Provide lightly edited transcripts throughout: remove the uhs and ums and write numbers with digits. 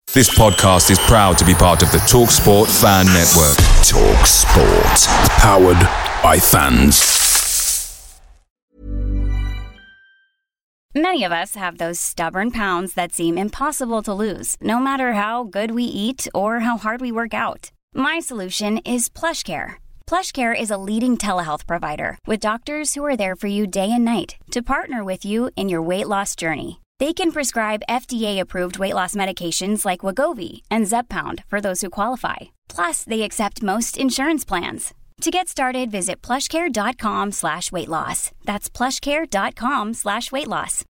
This podcast is proud to be part of the TalkSport Fan Network. TalkSport. Powered by fans. Many of us have those stubborn pounds that seem impossible to lose, no matter how good we eat or how hard we work out. My solution is PlushCare. PlushCare is a leading telehealth provider with doctors who are there for you day and night to partner with you in your weight loss journey. They can prescribe FDA-approved weight loss medications like Wegovy and Zepbound for those who qualify. Plus, they accept most insurance plans. To get started, visit plushcare.com/weightloss. That's plushcare.com/weightloss.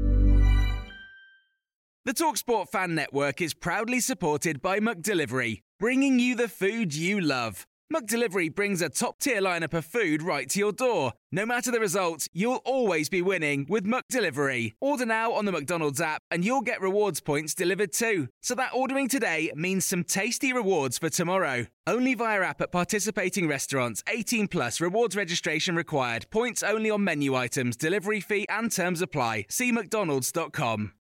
The TalkSport Fan Network is proudly supported by McDelivery, bringing you the food you love. McDelivery brings a top-tier lineup of food right to your door. No matter the result, you'll always be winning with McDelivery. Order now on the McDonald's app and you'll get rewards points delivered too. So that ordering today means some tasty rewards for tomorrow. Only via app at participating restaurants. 18 plus. Rewards registration required. Points only on menu items. Delivery fee and terms apply. See mcdonalds.com.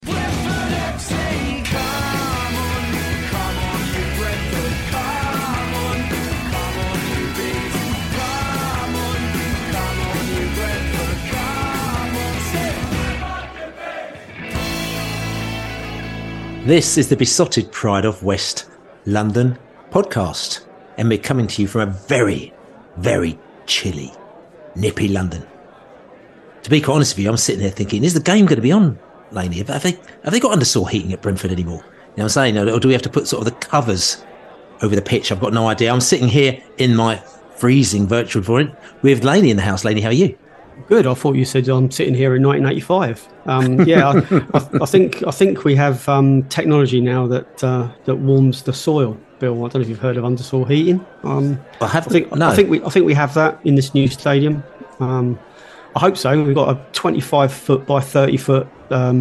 This is the Besotted Pride of West London podcast, and we're coming to you from a very, very chilly, nippy London. To be quite honest with you, I'm sitting there thinking, is the game going to be on, Laney? Have they got undersaw heating at Brentford anymore? You know what I'm saying? Or do we have to put sort of the covers over the pitch? I've got no idea. I'm sitting here in my freezing virtual environment with Laney in the house. Laney, how are you? Good. I thought you said I'm sitting here in 1985. I think we have technology now that warms the soil. Bill, I don't know if you've heard of undersaw heating. I think we have that in this new stadium. I hope so. We've got a 25-foot by 30-foot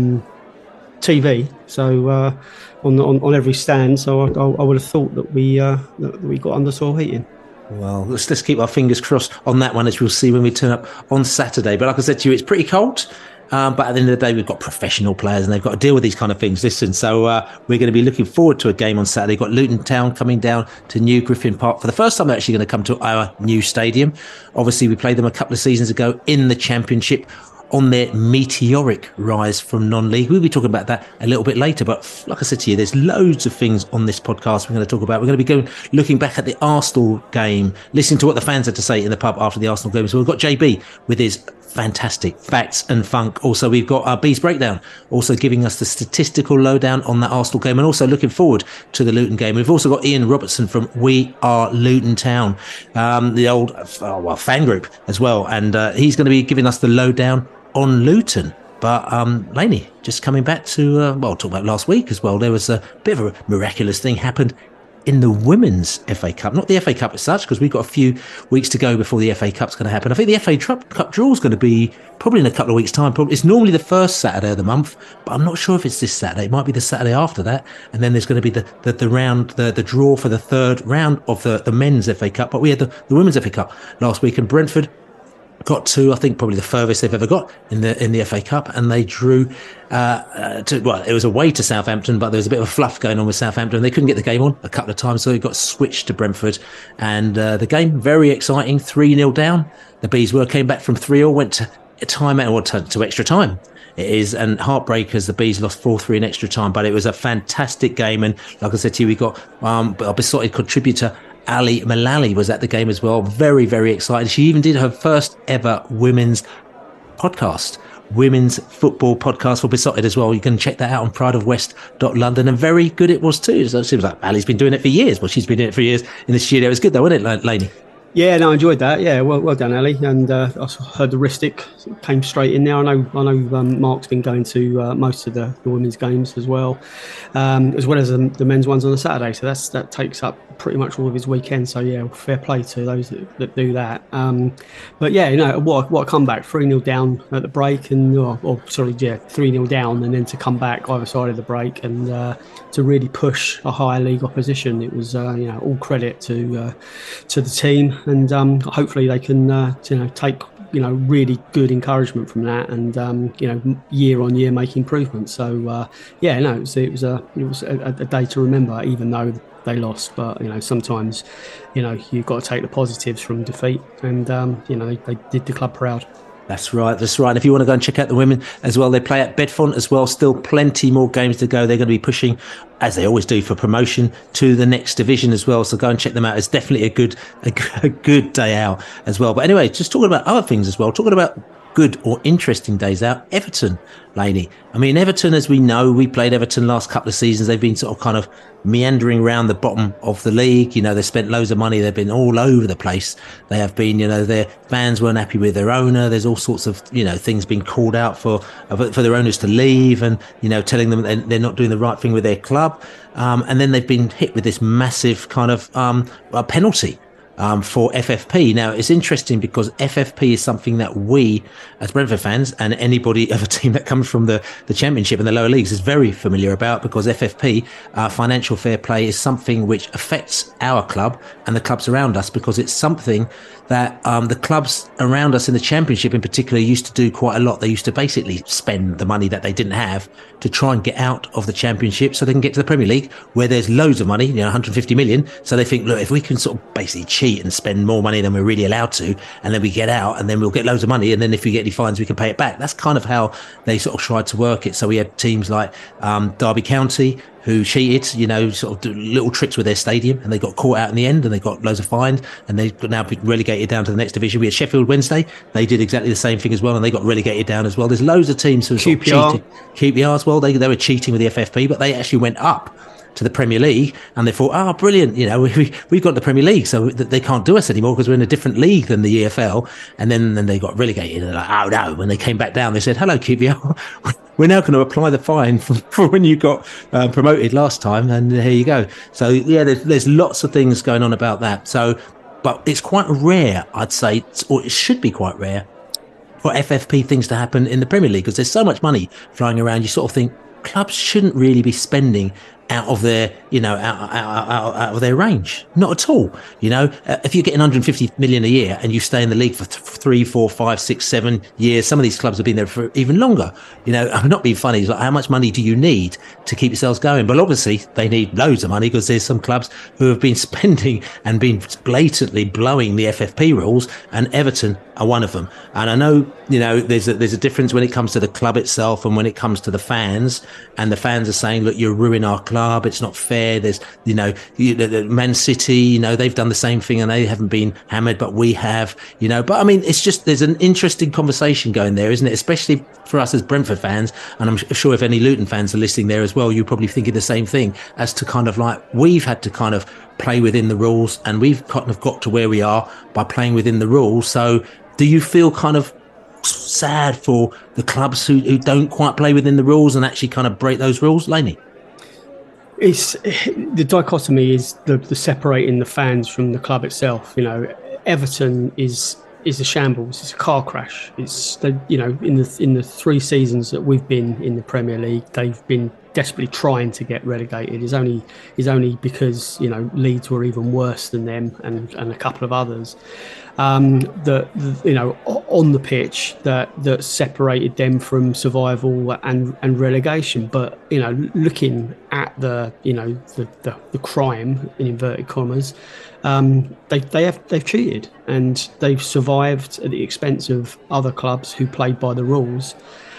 TV, so on every stand. So I would have thought that we got undersaw heating. Well, let's keep our fingers crossed on that one, as we'll see when we turn up on Saturday. But like I said to you, it's pretty cold. But at the end of the day, we've got professional players and they've got to deal with these kind of things. Listen, so we're going to be looking forward to a game on Saturday. We've got Luton Town coming down to New Griffin Park for the first time. They're actually going to come to our new stadium. Obviously, we played them a couple of seasons ago in the Championship on their meteoric rise from non-league. We'll be talking about that a little bit later, but like I said to you, there's loads of things on this podcast we're going to talk about. We're going to be looking back at the Arsenal game, listening to what the fans had to say in the pub after the Arsenal game. So we've got JB with his fantastic facts and funk. Also, we've got our Bees Breakdown, also giving us the statistical lowdown on that Arsenal game, and also looking forward to the Luton game. We've also got Ian Robertson from We Are Luton Town, the old fan group as well, and he's going to be giving us the lowdown on Luton. But Laney, just coming back to talk about last week as well, there was a bit of a miraculous thing happened in the Women's FA Cup, not the FA Cup as such, because we've got a few weeks to go before the FA Cup's going to happen. I think the FA Cup draw is going to be probably in a couple of weeks' time. It's normally the first Saturday of the month, but I'm not sure if it's this Saturday. It might be the Saturday after that, and then there's going to be the draw for the third round of the Men's FA Cup. But we had the Women's FA Cup last week, and Brentford got to, I think, probably the furthest they've ever got in the FA Cup, and they drew it was away to Southampton, but there was a bit of a fluff going on with Southampton. They couldn't get the game on a couple of times, so it got switched to Brentford, and the game, very exciting, 3-0 down. The Bees came back from 3-0, went to to extra time. It is, and heartbreakers, the Bees lost 4-3 in extra time, but it was a fantastic game. And like I said to you, we got a besotted contributor, Ali Malali, was at the game as well. Very, very excited. She even did her first ever women's football podcast for Besotted as well. You can check that out on prideofwest.london, and very good it was too. So it seems like Ali's been doing it for years. Well, she's been doing it for years in the studio. It was good though, wasn't it, Laney? Yeah, no, I enjoyed that. Yeah, well done, Ali. And I heard the Ristic came straight in there. I know. Mark's been going to most of the women's games as well as the men's ones on the Saturday. So that takes up pretty much all of his weekend. So yeah, fair play to those that do that. But yeah, what a comeback! 3-0 down at the break, and 3-0 down, and then to come back either side of the break and to really push a higher league opposition. It was all credit to the team. And hopefully they can take really good encouragement from that, and year on year make improvements. So it was a day to remember, even though they lost. But sometimes you've got to take the positives from defeat, and they did the club proud. That's right. And if you want to go and check out the women as well, they play at Bedfont as well. Still plenty more games to go. They're going to be pushing, as they always do, for promotion to the next division as well. So go and check them out. It's definitely a good day out as well. But anyway, just talking about other things as well, talking about good or interesting days out, Everton, Laney. I mean, Everton, as we know, we played Everton last couple of seasons. They've been sort of kind of meandering around the bottom of the league. They've spent loads of money. They've been all over the place. They have been, their fans weren't happy with their owner. There's all sorts of, things being called out for their owners to leave, and, telling them they're not doing the right thing with their club. And then they've been hit with this massive kind of penalty for FFP. Now, it's interesting because FFP is something that we, as Brentford fans, and anybody of a team that comes from the Championship and the lower leagues, is very familiar about, because FFP, financial fair play, is something which affects our club and the clubs around us, because it's something that the clubs around us in the Championship in particular used to do quite a lot. They used to basically spend the money that they didn't have to try and get out of the Championship so they can get to the Premier League, where there's loads of money, 150 million. So they think, look, if we can sort of basically cheat and spend more money than we're really allowed to, and then we get out, and then we'll get loads of money, and then if we get any fines, we can pay it back. That's kind of how they sort of tried to work it. So we had teams like Derby County, who cheated, sort of do little tricks with their stadium, and they got caught out in the end, and they got loads of fines, and they've now been relegated down to the next division. We had Sheffield Wednesday. They did exactly the same thing as well, and they got relegated down as well. There's loads of teams who sort of cheated. QPR as well. They were cheating with the FFP, but they actually went up to the Premier League, and they thought, brilliant, we've got the Premier League, so they can't do us anymore because we're in a different league than the EFL. And then they got relegated, and they're like, oh no, when they came back down, they said, hello QPR, we're now going to apply the fine for when you got promoted last time, and here you go. So yeah, there's lots of things going on about that. So, but it's quite rare, I'd say, or it should be quite rare, for FFP things to happen in the Premier League, because there's so much money flying around. You sort of think clubs shouldn't really be spending out of their, out of their range. Not at all. If you're getting 150 million a year and you stay in the league for 3, 4, 5, 6, 7 years, some of these clubs have been there for even longer. I'm not being funny. It's like, how much money do you need to keep yourselves going? But obviously they need loads of money, because there's some clubs who have been spending and been blatantly blowing the FFP rules, and Everton are one of them. And I know, there's a difference when it comes to the club itself and when it comes to the fans, and the fans are saying, look, you're ruining our club. It's not fair. There's, Man City, they've done the same thing and they haven't been hammered, but we have, but I mean, it's just, there's an interesting conversation going there, isn't it? Especially for us as Brentford fans. And I'm sure if any Luton fans are listening there as well, you're probably thinking the same thing, as to kind of like, we've had to kind of play within the rules, and we've kind of got to where we are by playing within the rules. So do you feel kind of sad for the clubs who don't quite play within the rules and actually kind of break those rules, Laney? It's the dichotomy is the separating the fans from the club itself. Everton is a shambles. It's a car crash. It's in the 3 seasons that we've been in the Premier League, they've been desperately trying to get relegated. Is only because Leeds were even worse than them, and a couple of others. On the pitch that separated them from survival and relegation. But looking at the crime in inverted commas, they've cheated, and they've survived at the expense of other clubs who played by the rules.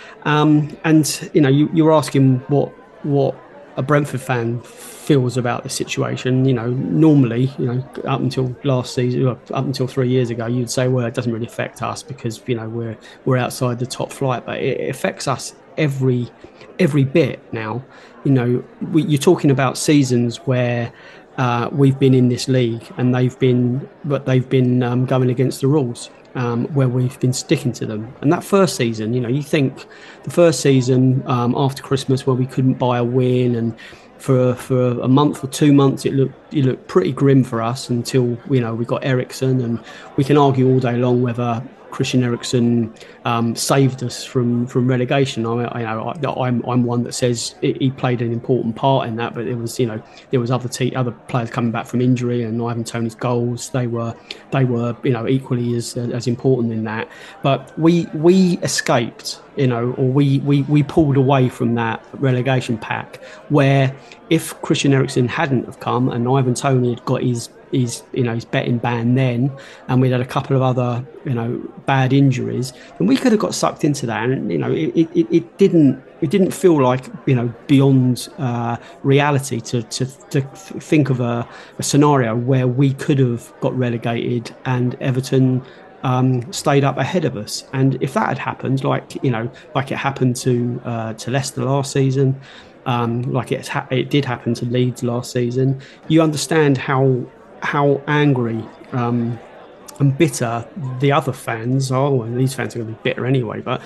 You were asking what a Brentford fan feels about the situation. Normally, up until last season, up until 3 years ago, you'd say, well, it doesn't really affect us because we're outside the top flight, but it affects us every bit now. You're talking about seasons where we've been in this league and they've been going against the rules. Where we've been sticking to them. And that first season, you think the first season after Christmas, where we couldn't buy a win, and for a month or 2 months it looked pretty grim for us, until we got Eriksen, and we can argue all day long whether Christian Eriksen saved us from relegation. I'm one that says he played an important part in that, but it was there was other players coming back from injury, and Ivan Toney's goals they were equally as important in that. But we escaped, or we pulled away from that relegation pack, where if Christian Eriksen hadn't have come and Ivan Toney had got his betting ban then, and we'd had a couple of other bad injuries, then we could have got sucked into that. And it didn't feel like beyond reality to think of a scenario where we could have got relegated and Everton stayed up ahead of us. And if that had happened, like it happened to Leicester last season, like it did happen to Leeds last season, you understand how angry and bitter the other fans are. Well, these fans are going to be bitter anyway, but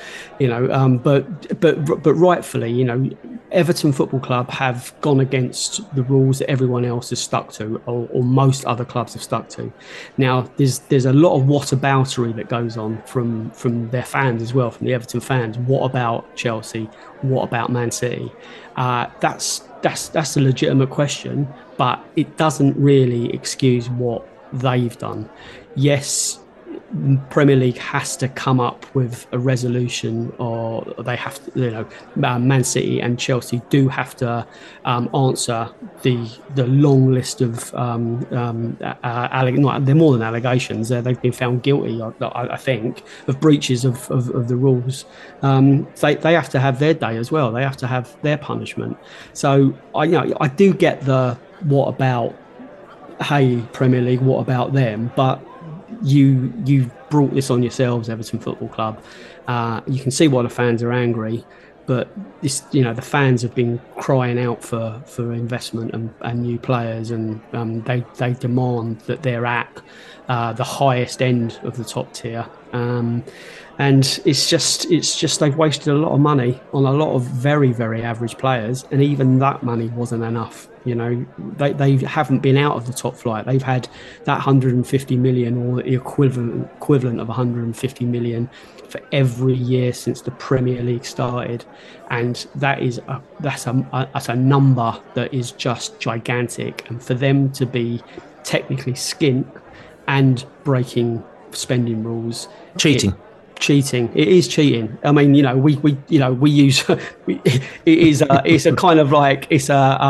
but rightfully, Everton Football Club have gone against the rules that everyone else has stuck to, or most other clubs have stuck to. Now, there's a lot of whataboutery that goes on from their fans as well, from the Everton fans. What about Chelsea? What about Man City? That's a legitimate question, but it doesn't really excuse what they've done. Yes, Premier League has to come up with a resolution, or they have to, Man City and Chelsea do have to answer the long list of they're more than allegations. They've been found guilty, I think, of breaches of the rules. They have to have their day as well. They have to have their punishment. So I do get the what about, hey, Premier League, what about them? But you brought this on yourselves, Everton Football Club. You can see why the fans are angry, but this, the fans have been crying out for investment and new players, and they demand that they're at the highest end of the top tier. And it's just they've wasted a lot of money on a lot of very, very average players, and even that money wasn't enough. They haven't been out of the top flight. They've had that 150 million or the equivalent of 150 million for every year since the Premier League started, and that's a number that is just gigantic. And for them to be technically skint and breaking spending rules, cheating. It is cheating. I mean, we use it's a kind of like it's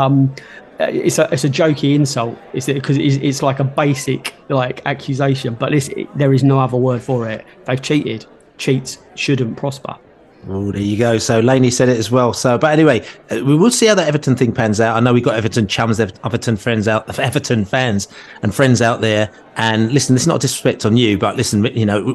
a jokey insult. Because it's like a basic accusation, but there is no other word for it. They've cheated. Cheats shouldn't prosper. Oh, there you go. So Laney said it as well. So, but anyway, we will see how that Everton thing pans out. I know we've got Everton chums, Everton fans and friends out there. And listen, this is not disrespect on you, but listen,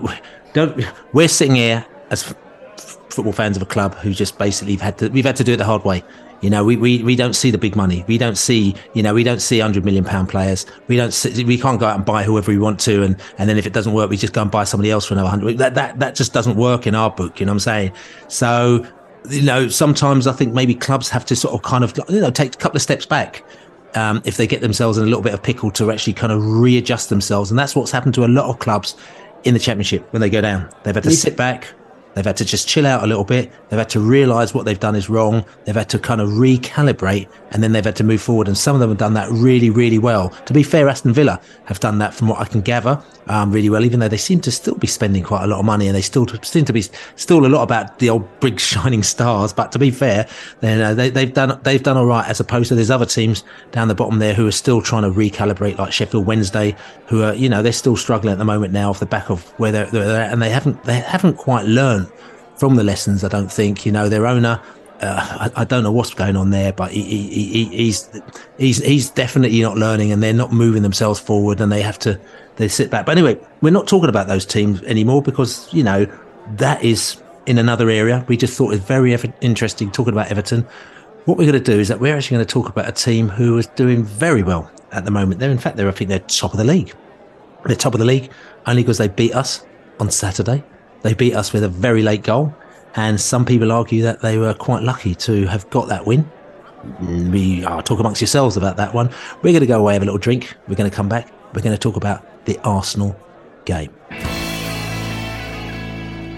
we're sitting here as football fans of a club who just basically we've had to do it the hard way. We don't see the big money. We don't see £100 million players. We can't go out and buy whoever we want to, and then if it doesn't work, we just go and buy somebody else for another 100. That just doesn't work in our book. You know what I'm saying? So, sometimes I think maybe clubs have to sort of kind of take a couple of steps back. If they get themselves in a little bit of pickle, to actually kind of readjust themselves. And that's what's happened to a lot of clubs in the Championship when they go down. They've had to sit back. They've had to just chill out a little bit. They've had to realise what they've done is wrong. They've had to kind of recalibrate, and then they've had to move forward. And some of them have done that really, really well. To be fair, Aston Villa have done that, from what I can gather, really well, even though they seem to still be spending quite a lot of money, and they still seem to be still a lot about the old big shining stars. But to be fair, they've done all right, as opposed to there's other teams down the bottom there who are still trying to recalibrate, like Sheffield Wednesday, who are they're still struggling at the moment now off the back of where they're at, and they haven't quite learned from the lessons. I don't think their owner. I don't know what's going on there, but he's definitely not learning, and they're not moving themselves forward, and they sit back. But anyway, we're not talking about those teams anymore, because that is in another area. We just thought it was very interesting talking about Everton. What we're going to do is that we're actually going to talk about a team who is doing very well at the moment. I think they're top of the league. They're top of the league only because they beat us on Saturday. They beat us with a very late goal, and some people argue that they were quite lucky to have got that win. We talk amongst yourselves about that one. We're going to go away, have a little drink. We're going to come back. We're going to talk about the Arsenal game.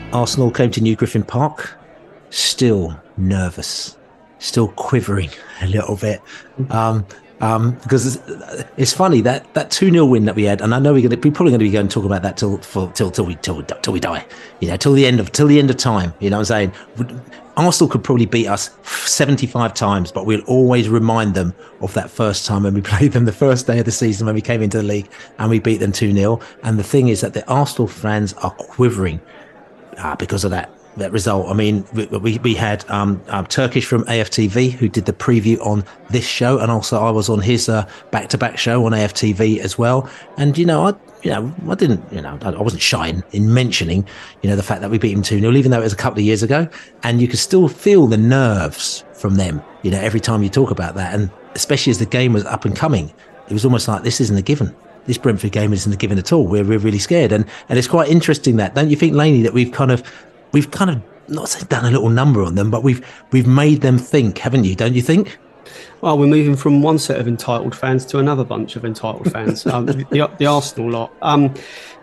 Arsenal came to New Griffin Park, still nervous, still quivering a little bit. Because it's funny that 2-0 win that we had, and I know we're probably going to be going to talk about that till we die, till the end of time. You know what I'm saying? Arsenal could probably beat us 75 times, but we'll always remind them of that first time when we played them the first day of the season when we came into the league and we beat them 2-0. And the thing is that the Arsenal fans are quivering because of that result. I mean, we had Turkish from AFTV who did the preview on this show, and also I was on his back-to-back show on AFTV as well. And I wasn't shy in mentioning the fact that we beat him 2-0, even though it was a couple of years ago, and you could still feel the nerves from them every time you talk about that. And especially as the game was up and coming, it was almost like, this isn't a given. This Brentford game isn't a given at all. We're really scared, and it's quite interesting that, don't you think, Laney, that we've kind of not saying done a little number on them, but we've made them think, haven't you? Don't you think? Well, we're moving from one set of entitled fans to another bunch of entitled fans. The Arsenal lot.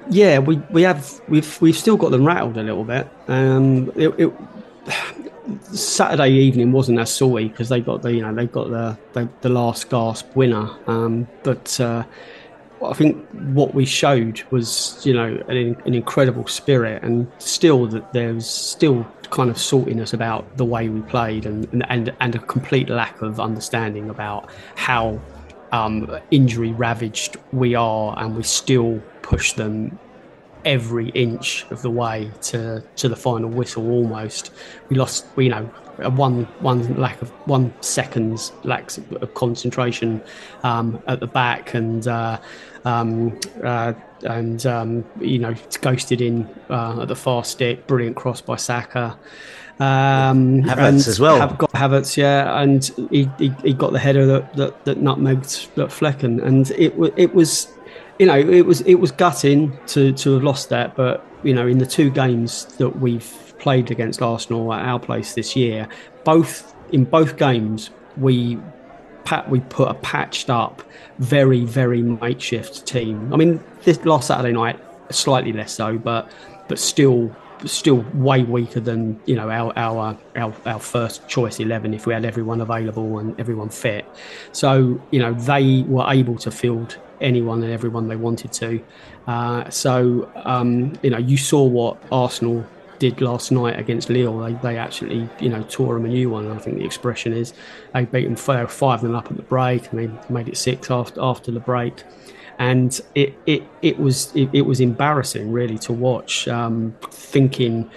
We've still got them rattled a little bit. Saturday evening wasn't as sorry because they got the last gasp winner. But I think what we showed was an incredible spirit, and still that there's still kind of saltiness about the way we played, and a complete lack of understanding about how injury ravaged we are, and we still push them every inch of the way to the final whistle. Almost we lost one second's lack of concentration at the back, and ghosted in at the far stick. Brilliant cross by Saka. Havertz as well. Havertz, yeah, and he got the header that nutmegged Flecken, and it was gutting to have lost that. But in the two games that we've played against Arsenal at our place this year, in both games we put a patched up, very, very makeshift team. I mean, this last Saturday night slightly less so, but still way weaker than our first choice 11 if we had everyone available and everyone fit. So they were able to field anyone and everyone they wanted to. You saw what Arsenal did last night against Lille. They actually tore them a new one. I think the expression is they beat them 5-0 up at the break, and they made it 6 after the break. And it was embarrassing really to watch, thinking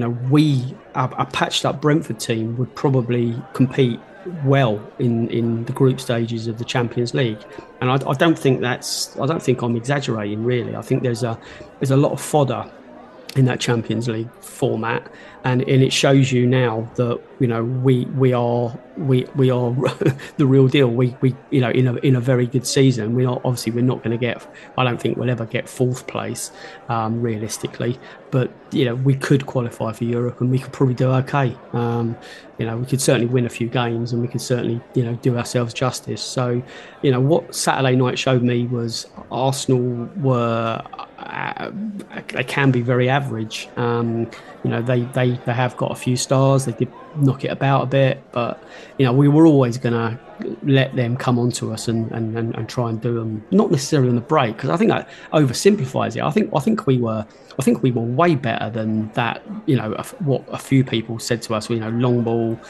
a patched up Brentford team would probably compete well in the group stages of the Champions League. And I don't think I'm exaggerating really. I think there's a lot of fodder in that Champions League format, and it shows you now that we are the real deal. We in a very good season. We're not going to get. I don't think we'll ever get fourth place realistically, but we could qualify for Europe, and we could probably do okay. We could certainly win a few games, and we could certainly do ourselves justice. So what Saturday night showed me was Arsenal were. They can be very average. They have got a few stars. They did knock it about a bit, but we were always going to let them come onto us and try and do them. Not necessarily on the break, because I think that oversimplifies it. I think we were way better than that. What a few people said to us. Long ball.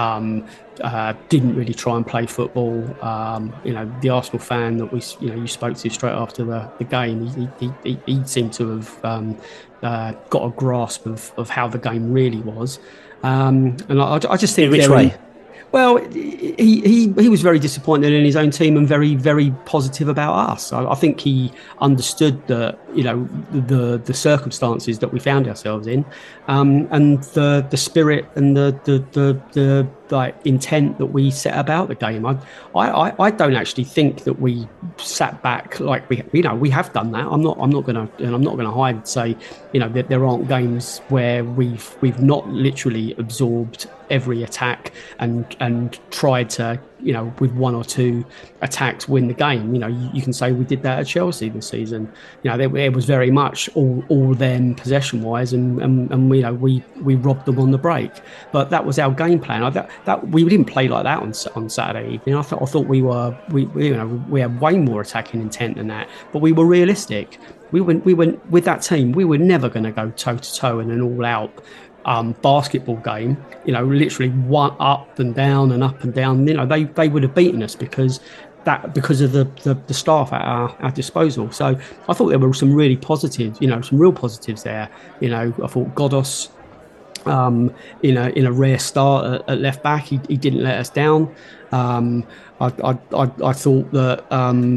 Didn't really try and play football. The Arsenal fan that you spoke to straight after the game, he seemed to have got a grasp of how the game really was. And I just think which way. Well, he was very disappointed in his own team and very, very positive about us. I think he understood that the circumstances that we found ourselves in, and the spirit and the intent that we set about the game. I don't actually think that we sat back like we have done that. I'm not going to hide and say that there aren't games where we've not literally absorbed every attack and tried to with one or two attacks win the game. You can say we did that at Chelsea this season. It was very much all them possession wise, and we robbed them on the break. But that was our game plan. That we didn't play like that on Saturday evening. I thought we had way more attacking intent than that, but we were realistic. We went with that team. We were never going to go toe to toe in an all out basketball game, literally one up and down and up and down. They would have beaten us because of the staff at our disposal. So I thought there were some really positives, some real positives there. I thought Godos, in a rare start at left back, he didn't let us down. I thought that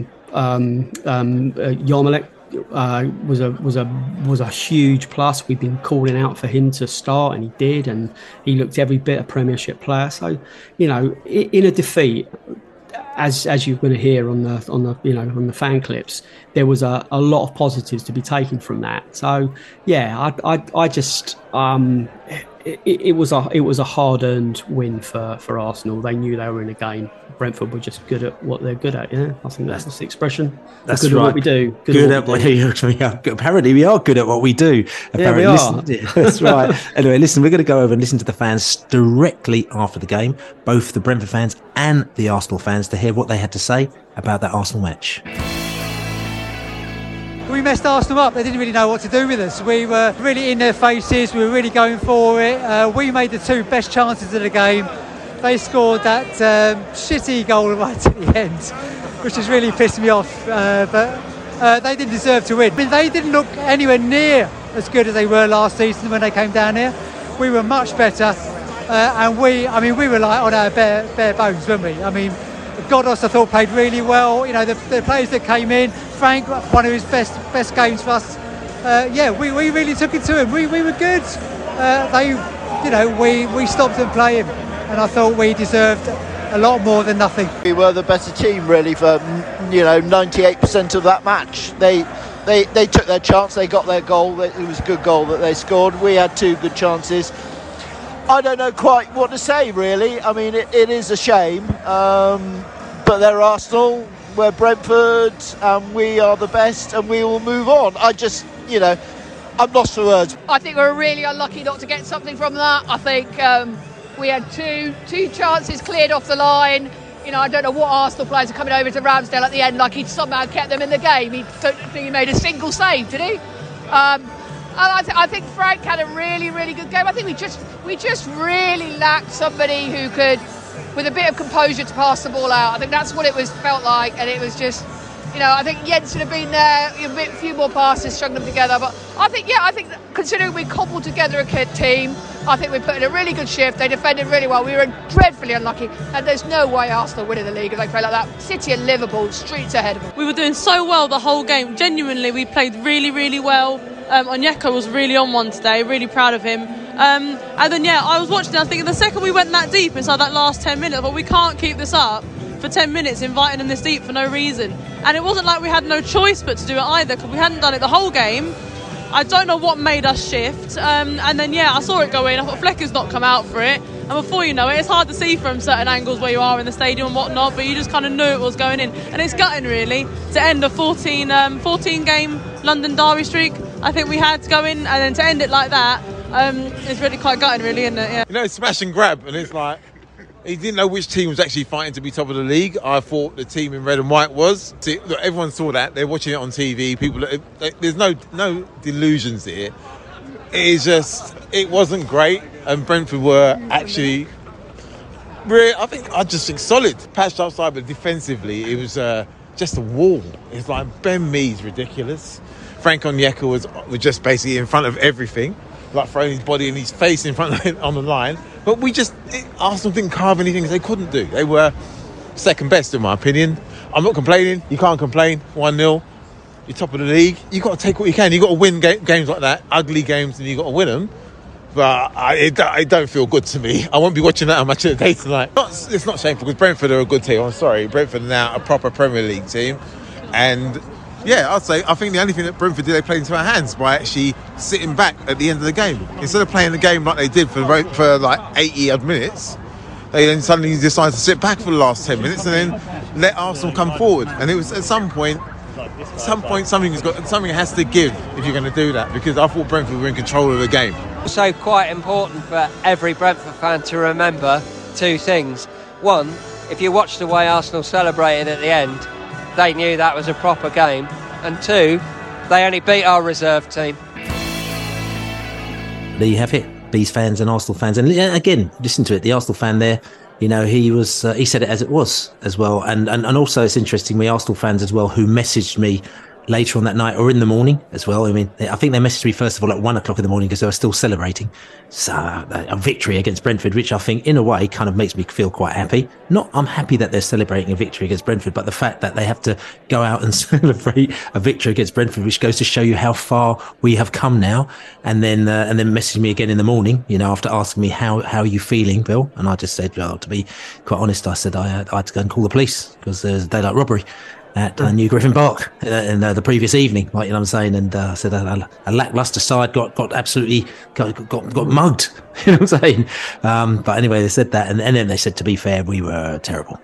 Yarmolenko was a huge plus. We've been calling out for him to start, and he did, and he looked every bit a Premiership player. So, in a defeat, as you're going to hear on the fan clips, there was a lot of positives to be taken from that. So, yeah, I just it was a hard-earned win for Arsenal. They knew they were in a game. Brentford were just good at what they're good at. Yeah, I think that's the expression. That's good right. At what we do. Good at what we do. Apparently, we are good at what we do. Apparently. Yeah, we are. That's right. Anyway, listen, we're going to go over and listen to the fans directly after the game, both the Brentford fans and the Arsenal fans, to hear what they had to say about that Arsenal match. We messed Arsenal up. They didn't really know what to do with us. We were really in their faces. We were really going for it. We made the two best chances of the game. They scored that shitty goal right at the end, which has really pissed me off. But they didn't deserve to win. I mean, they didn't look anywhere near as good as they were last season when they came down here. We were much better, and we were like on our bare bones, weren't we? I mean, Godos, I thought, played really well. The players that came in, Frank, one of his best games for us. We really took it to him. We were good. We stopped them playing. And I thought we deserved a lot more than nothing. We were the better team, really, for 98% of that match. They took their chance. They got their goal. It was a good goal that they scored. We had two good chances. I don't know quite what to say, really. I mean, it is a shame, but they're Arsenal. We're Brentford, and we are the best, and we will move on. I'm lost for words. I think we're really unlucky not to get something from that. I think we had two chances cleared off the line. I don't know what Arsenal players are coming over to Ramsdale at the end, like he'd somehow kept them in the game. He don't think he made a single save, did he? And I think Frank had a really, really good game. I think we just really lacked somebody who could, with a bit of composure, to pass the ball out. I think that's what it felt like, and it was just, I think Jensen have been there, a few more passes, strung them together. But I think considering we cobbled together a team, I think we put in a really good shift. They defended really well. We were dreadfully unlucky, and there's no way Arsenal winning the league if they play like that. City and Liverpool, streets ahead of them. We were doing so well the whole game. Genuinely, we played really, really well. Onyeka was really on one today. Really proud of him. And then, I was watching. I was thinking the second we went that deep inside that last 10 minutes, but we can't keep this up for 10 minutes, inviting them this deep for no reason. And it wasn't like we had no choice but to do it either, because we hadn't done it the whole game. I don't know what made us shift. And then, I saw it go in. I thought Flecker's not come out for it. And before you know it, it's hard to see from certain angles where you are in the stadium and whatnot, but you just kind of knew it was going in. And it's gutting, really, to end a 14-game London derby streak I think we had going, and then to end it like that, it's really quite gutting, really, isn't it? Yeah. It's smash and grab, and it's like, he didn't know which team was actually fighting to be top of the league. I thought the team in red and white was. See, look, everyone saw that. They're watching it on TV. There's no delusions here. It wasn't great. And Brentford were actually, really, I just think solid. Patched outside, but defensively, it was just a wall. It's like Ben Mee's ridiculous. Frank Onyeka was just basically in front of everything, like throwing his body and his face in front of it on the line. But Arsenal didn't carve anything they couldn't do. They were second best, in my opinion. I'm not complaining. You can't complain. 1-0. You're top of the league. You've got to take what you can. You've got to win games like that, ugly games, and you've got to win them. But it don't feel good to me. I won't be watching that much of the day tonight. It's not shameful, because Brentford are a good team. I'm sorry. Brentford are now a proper Premier League team. And I think the only thing that Brentford did, they played into our hands by actually sitting back at the end of the game. Instead of playing the game like they did for like 80 odd minutes, they then suddenly decide to sit back for the last 10 minutes and then let Arsenal come forward. And it was at some point something has to give if you're going to do that, because I thought Brentford were in control of the game. So quite important for every Brentford fan to remember two things. One, if you watch the way Arsenal celebrated at the end, they knew that was a proper game. And two, they only beat our reserve team. There you have it, Bees fans and Arsenal fans. And again, listen to it, the Arsenal fan there, you know, he said it as it was as well. And also it's interesting, we Arsenal fans as well, who messaged me later on that night or in the morning as well. I mean, I think they messaged me first of all at 1 o'clock in the morning because they were still celebrating a victory against Brentford, which I think in a way kind of makes me feel quite happy. I'm happy that they're celebrating a victory against Brentford, but the fact that they have to go out and celebrate a victory against Brentford, which goes to show you how far we have come now. And then messaged me again in the morning, you know, after asking me how are you feeling, Bill? And I just said, well, to be quite honest, I said I had to go and call the police because there's daylight robbery at New Griffin Park in the previous evening, like, you know what I'm saying? And I said a lacklustre side got absolutely got mugged, you know what I'm saying? But anyway, they said that, and then they said, to be fair, we were terrible.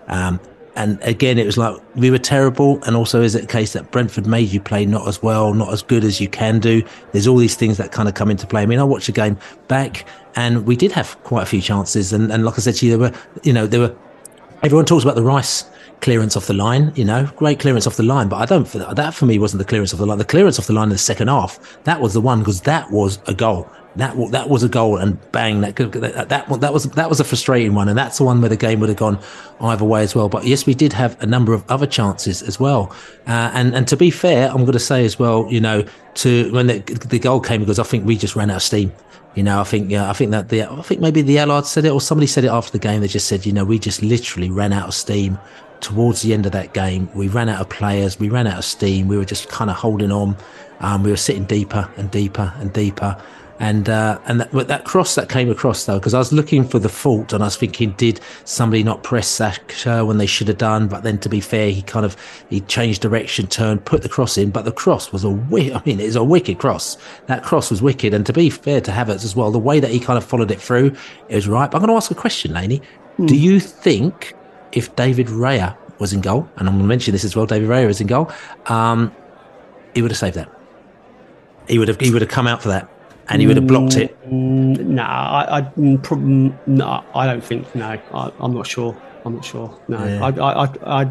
And again, it was like, we were terrible, and also is it a case that Brentford made you play not as well, not as good as you can do? There's all these things that kind of come into play. I mean, I watched the game back, and we did have quite a few chances, and like I said to you, there were everyone talks about the Rice clearance off the line, you know, great clearance off the line, but that for me wasn't the clearance off the line. The clearance off the line in the second half, that was the one, because that was a goal. That was a goal, and bang, that was a frustrating one, and that's the one where the game would have gone either way as well. But yes, we did have a number of other chances as well, and to be fair, I'm going to say as well, you know, when the goal came, because I think we just ran out of steam. You know, I think maybe the Allied said it, or somebody said it after the game. They just said, you know, we just literally ran out of steam towards the end of that game. We ran out of players, we ran out of steam, we were just kind of holding on. We were sitting deeper and deeper and deeper. And that cross that came across, though, because I was looking for the fault, and I was thinking, did somebody not press Saka when they should have done? But then, to be fair, he changed direction, turned, put the cross in. But the cross was it was a wicked cross. That cross was wicked. And to be fair to Havertz as well, the way that he kind of followed it through, it was right. But I'm going to ask a question, Laney. Do you think if David Raya was in goal, and I'm going to mention this as well, David Raya is in goal, he would have saved that? He would have come out for that. And he would have blocked it. No, I don't think. No, I'm not sure. No, yeah.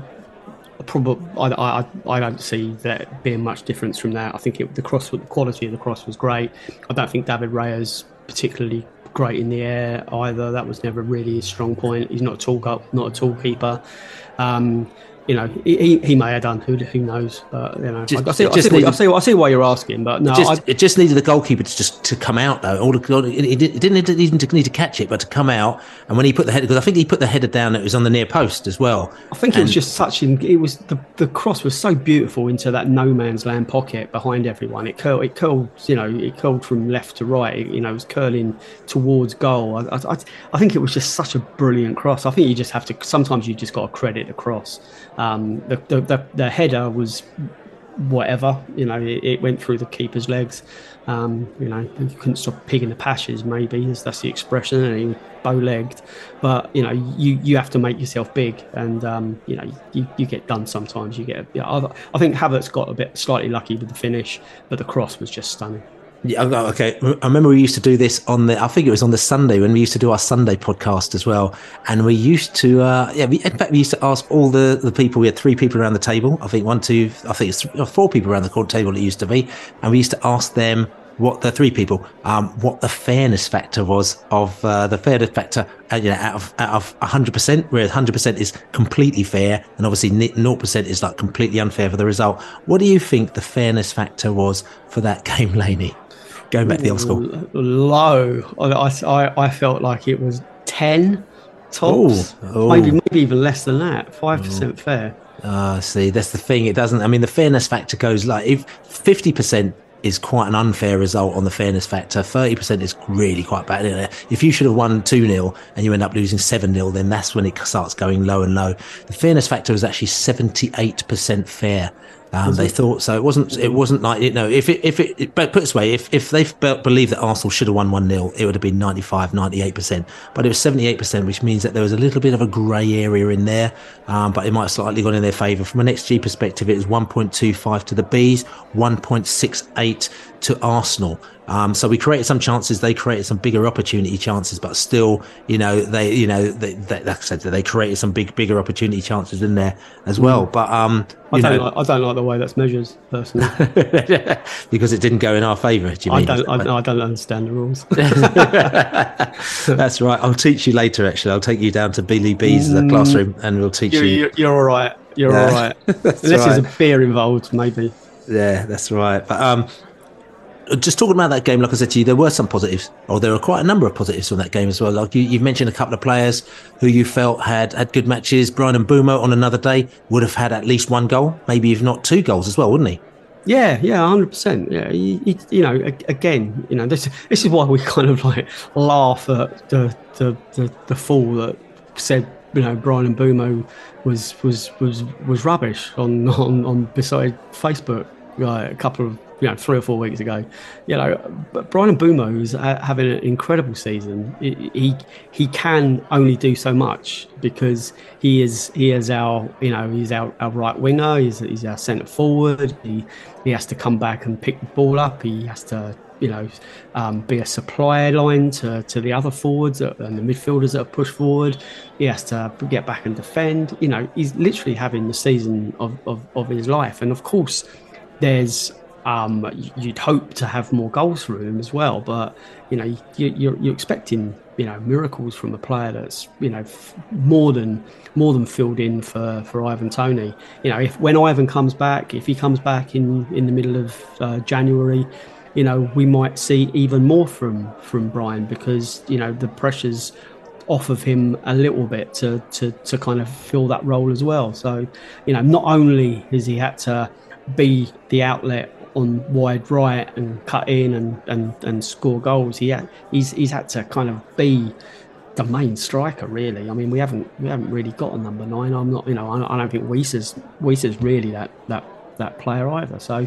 I don't see there being much difference from that. I think the quality of the cross was great. I don't think David Raya's particularly great in the air either. That was never really his strong point. He's not a tall keeper. You know, he may have done. Who knows? But you know, I see why you're asking. But no, it just needed the goalkeeper to come out though. He didn't even need to catch it, but to come out. And when he put the header, because I think he put the header down, it was on the near post as well. I think it was just the cross was so beautiful into that no man's land pocket behind everyone. It curled from left to right. It was curling towards goal. I think it was just such a brilliant cross. I think you just have to. Sometimes you just got to credit the cross. The header was whatever, you know, it went through the keeper's legs. You know, you couldn't stop pigging the pashes, maybe, as that's the expression, and he was bow-legged. But, you know, you have to make yourself big, and, you know, you get done sometimes. I think Havertz got a bit slightly lucky with the finish, but the cross was just stunning. Yeah, okay. I remember we used to do this I think it was on the Sunday when we used to do our Sunday podcast as well. And we used to, we used to ask all the people. We had 3 people around the table. I think it's 4 people around the table it used to be. And we used to ask them what the 3 people, what the fairness factor was of the fairness factor, out of 100%, whereas 100% is completely fair, and obviously 0% is like completely unfair for the result. What do you think the fairness factor was for that game, Laney? Going back to the old school. Low. I felt like it was 10 tops. Maybe even less than that. 5% fair. See, that's the thing. It doesn't. I mean, the fairness factor goes like, if 50% is quite an unfair result on the fairness factor, 30% is really quite bad. If you should have won 2-0 and you end up losing 7-0, then that's when it starts going low and low. The fairness factor is actually 78% fair. They thought so. It wasn't like, you know, but put it this way, if they believed that Arsenal should have won 1-0, it would have been 95, 98%. But it was 78%, which means that there was a little bit of a grey area in there. But it might have slightly gone in their favour. From an XG perspective, it was 1.25 to the Bees, 1.68 to Arsenal. So we created some chances. They created some bigger opportunity chances, but still, they like I said, they created some bigger opportunity chances in there as well. But I don't like the way that's measured, personally, because it didn't go in our favour. Do you mean? I don't understand the rules. That's right. I'll teach you later. Actually, I'll take you down to Billy B's classroom, and we'll teach you. You're all right. You're all right. Unless there's a beer involved, maybe. Yeah, that's right. But just talking about that game, like I said to you, there were some positives, or there were quite a number of positives from that game as well. Like you've mentioned a couple of players who you felt had good matches. Bryan Mbeumo on another day would have had at least one goal, maybe if not 2 goals as well, wouldn't he? Yeah, 100%. Yeah, again, this is why we kind of like laugh at the fool that said, Bryan Mbeumo was rubbish on beside Facebook a couple of 3 or 4 weeks ago. But Bryan Mbeumo is having an incredible season. He can only do so much because he is our he's our right winger. He's our centre forward. He has to come back and pick the ball up. He has to be a supply line to the other forwards and the midfielders that are pushed forward. He has to get back and defend. He's literally having the season of his life. And of course, there's you'd hope to have more goals from him as well, but you're expecting miracles from a player that's more than filled in for Ivan Toney. When Ivan comes back, if he comes back in the middle of January, we might see even more from Bryan, because the pressure's off of him a little bit to kind of fill that role as well. So not only has he had to be the outlet on wide right and cut in and score goals, he's had to kind of be the main striker, really. I mean, we haven't really got a number 9. I'm not, I don't think Weiser's really that player either. So,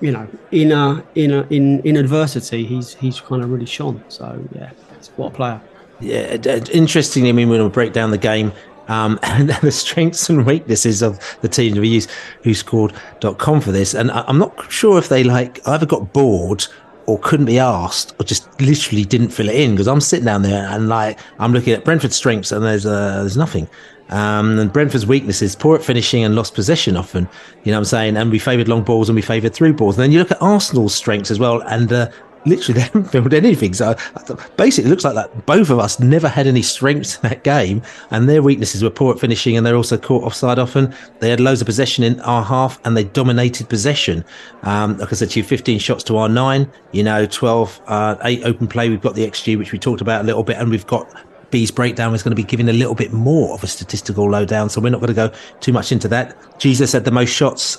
in adversity, he's kind of really shone. So yeah, what a player. Yeah, interestingly, I mean, when we break down the game, and the strengths and weaknesses of the team, we use WhoScored.com for this, and I'm not sure if they either got bored or couldn't be asked, or just literally didn't fill it in, because I'm sitting down there and I'm looking at Brentford's strengths and there's nothing. And Brentford's weaknesses: poor at finishing and lost possession often. You know what I'm saying? And we favoured long balls and we favoured through balls. And then you look at Arsenal's strengths as well, and literally they haven't filled anything. So basically it looks like that both of us never had any strength in that game, and their weaknesses were poor at finishing, and they're also caught offside often. They had loads of possession in our half and they dominated possession. Like I said to you, 15 shots to our 9, 12, 8 open play. We've got the XG, which we talked about a little bit, and we've got B's breakdown is going to be giving a little bit more of a statistical lowdown, so we're not going to go too much into that. Jesus had the most shots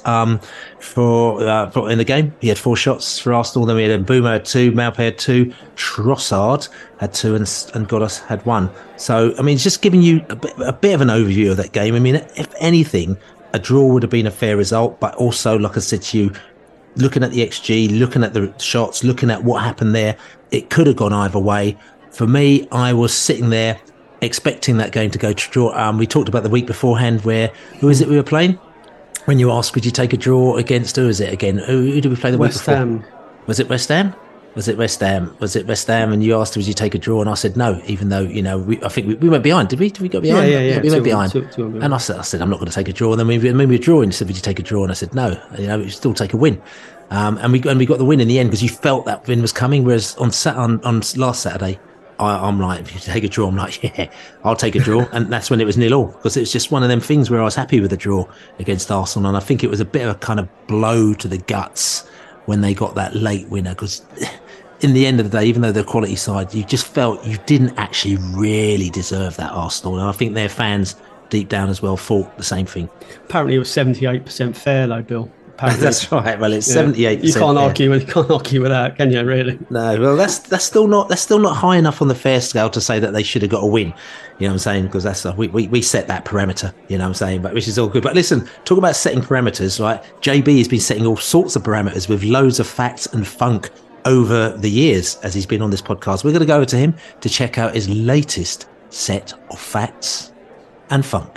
for in the game. He had 4 shots for Arsenal. Then we had Mbeumo had 2, Maupay had 2, Trossard had 2, and Godos had 1. So I mean, it's just giving you a bit of an overview of that game. I mean, if anything, a draw would have been a fair result, but also, like I said to you, looking at the XG, looking at the shots, looking at what happened there, it could have gone either way. For me, I was sitting there expecting that game to go to draw. We talked about the week beforehand who is it we were playing? When you asked, would you take a draw against, who is it again? Who did we play the week before? West Ham. Was it West Ham? Was it West Ham? And you asked, would you take a draw? And I said no, even though, I think we went behind. Did we? Did we go behind? Yeah. We went behind. And I said, I'm not going to take a draw. And then we were drawing. You said, would you take a draw? And I said, no, we still take a win. And we got the win in the end, because you felt that win was coming. Whereas on last Saturday, I'm like, if you take a draw, I'm like, yeah, I'll take a draw. And that's when it was 0-0, because it was just one of them things where I was happy with the draw against Arsenal. And I think it was a bit of a kind of blow to the guts when they got that late winner, because in the end of the day, even though they're quality side, you just felt you didn't actually really deserve that Arsenal. And I think their fans deep down as well thought the same thing. Apparently it was 78% fair though, Bill. apparently. That's right. Well, it's 78%. You can't argue with that, can you? Really? No. Well, that's still not high enough on the fair scale to say that they should have got a win. You know what I'm saying? Because that's we set that parameter. You know what I'm saying? But which is all good. But listen, talk about setting parameters, right? JB has been setting all sorts of parameters with loads of facts and funk over the years as he's been on this podcast. We're going to go over to him to check out his latest set of facts and funk.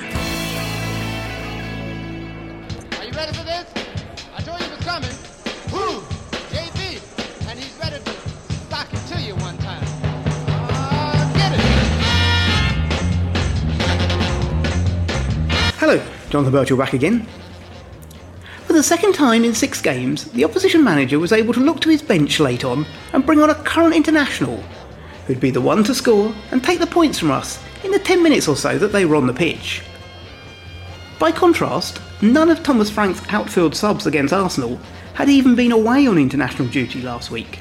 Are you ready for this? I told you it was coming. Who? JB. And he's ready to sock it to you one time. Get it. Hello, Jonathan Birchall back again. For the second time in 6 games, the opposition manager was able to look to his bench late on and bring on a current international, who'd be the one to score and take the points from us in the 10 minutes or so that they were on the pitch. By contrast, none of Thomas Frank's outfield subs against Arsenal had even been away on international duty last week.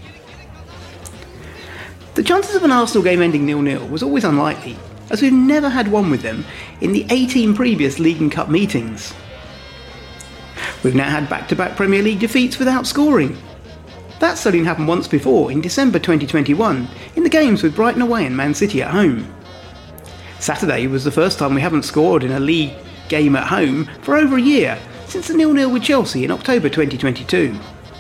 The chances of an Arsenal game ending 0-0 was always unlikely, as we've never had one with them in the 18 previous League and Cup meetings. We've now had back-to-back Premier League defeats without scoring. That's only happened once before, in December 2021, in the games with Brighton away and Man City at home. Saturday was the first time we haven't scored in a league game at home for over a year, since the 0-0 with Chelsea in October 2022.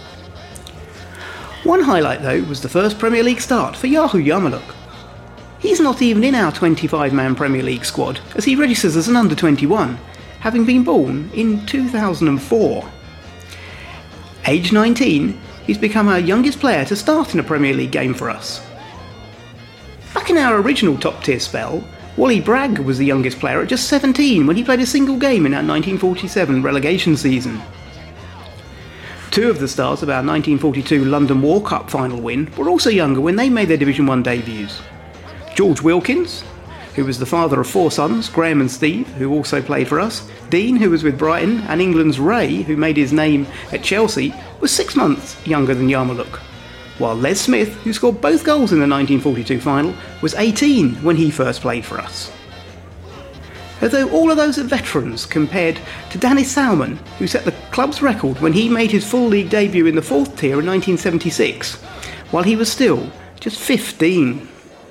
One highlight though was the first Premier League start for Yahu Yarmouk. He's not even in our 25-man Premier League squad, as he registers as an under-21, having been born in 2004. Age 19, he's become our youngest player to start in a Premier League game for us. Back in our original top-tier spell, Wally Bragg was the youngest player at just 17 when he played a single game in our 1947 relegation season. 2 of the stars of our 1942 London War Cup final win were also younger when they made their Division 1 debuts. George Wilkins, who was the father of 4 sons, Graham and Steve, who also played for us, Dean, who was with Brighton, and England's Ray, who made his name at Chelsea, was 6 months younger than Yarmouk, while Les Smith, who scored both goals in the 1942 final, was 18 when he first played for us. Although all of those are veterans compared to Danny Salmon, who set the club's record when he made his full league debut in the 4th tier in 1976, while he was still just 15.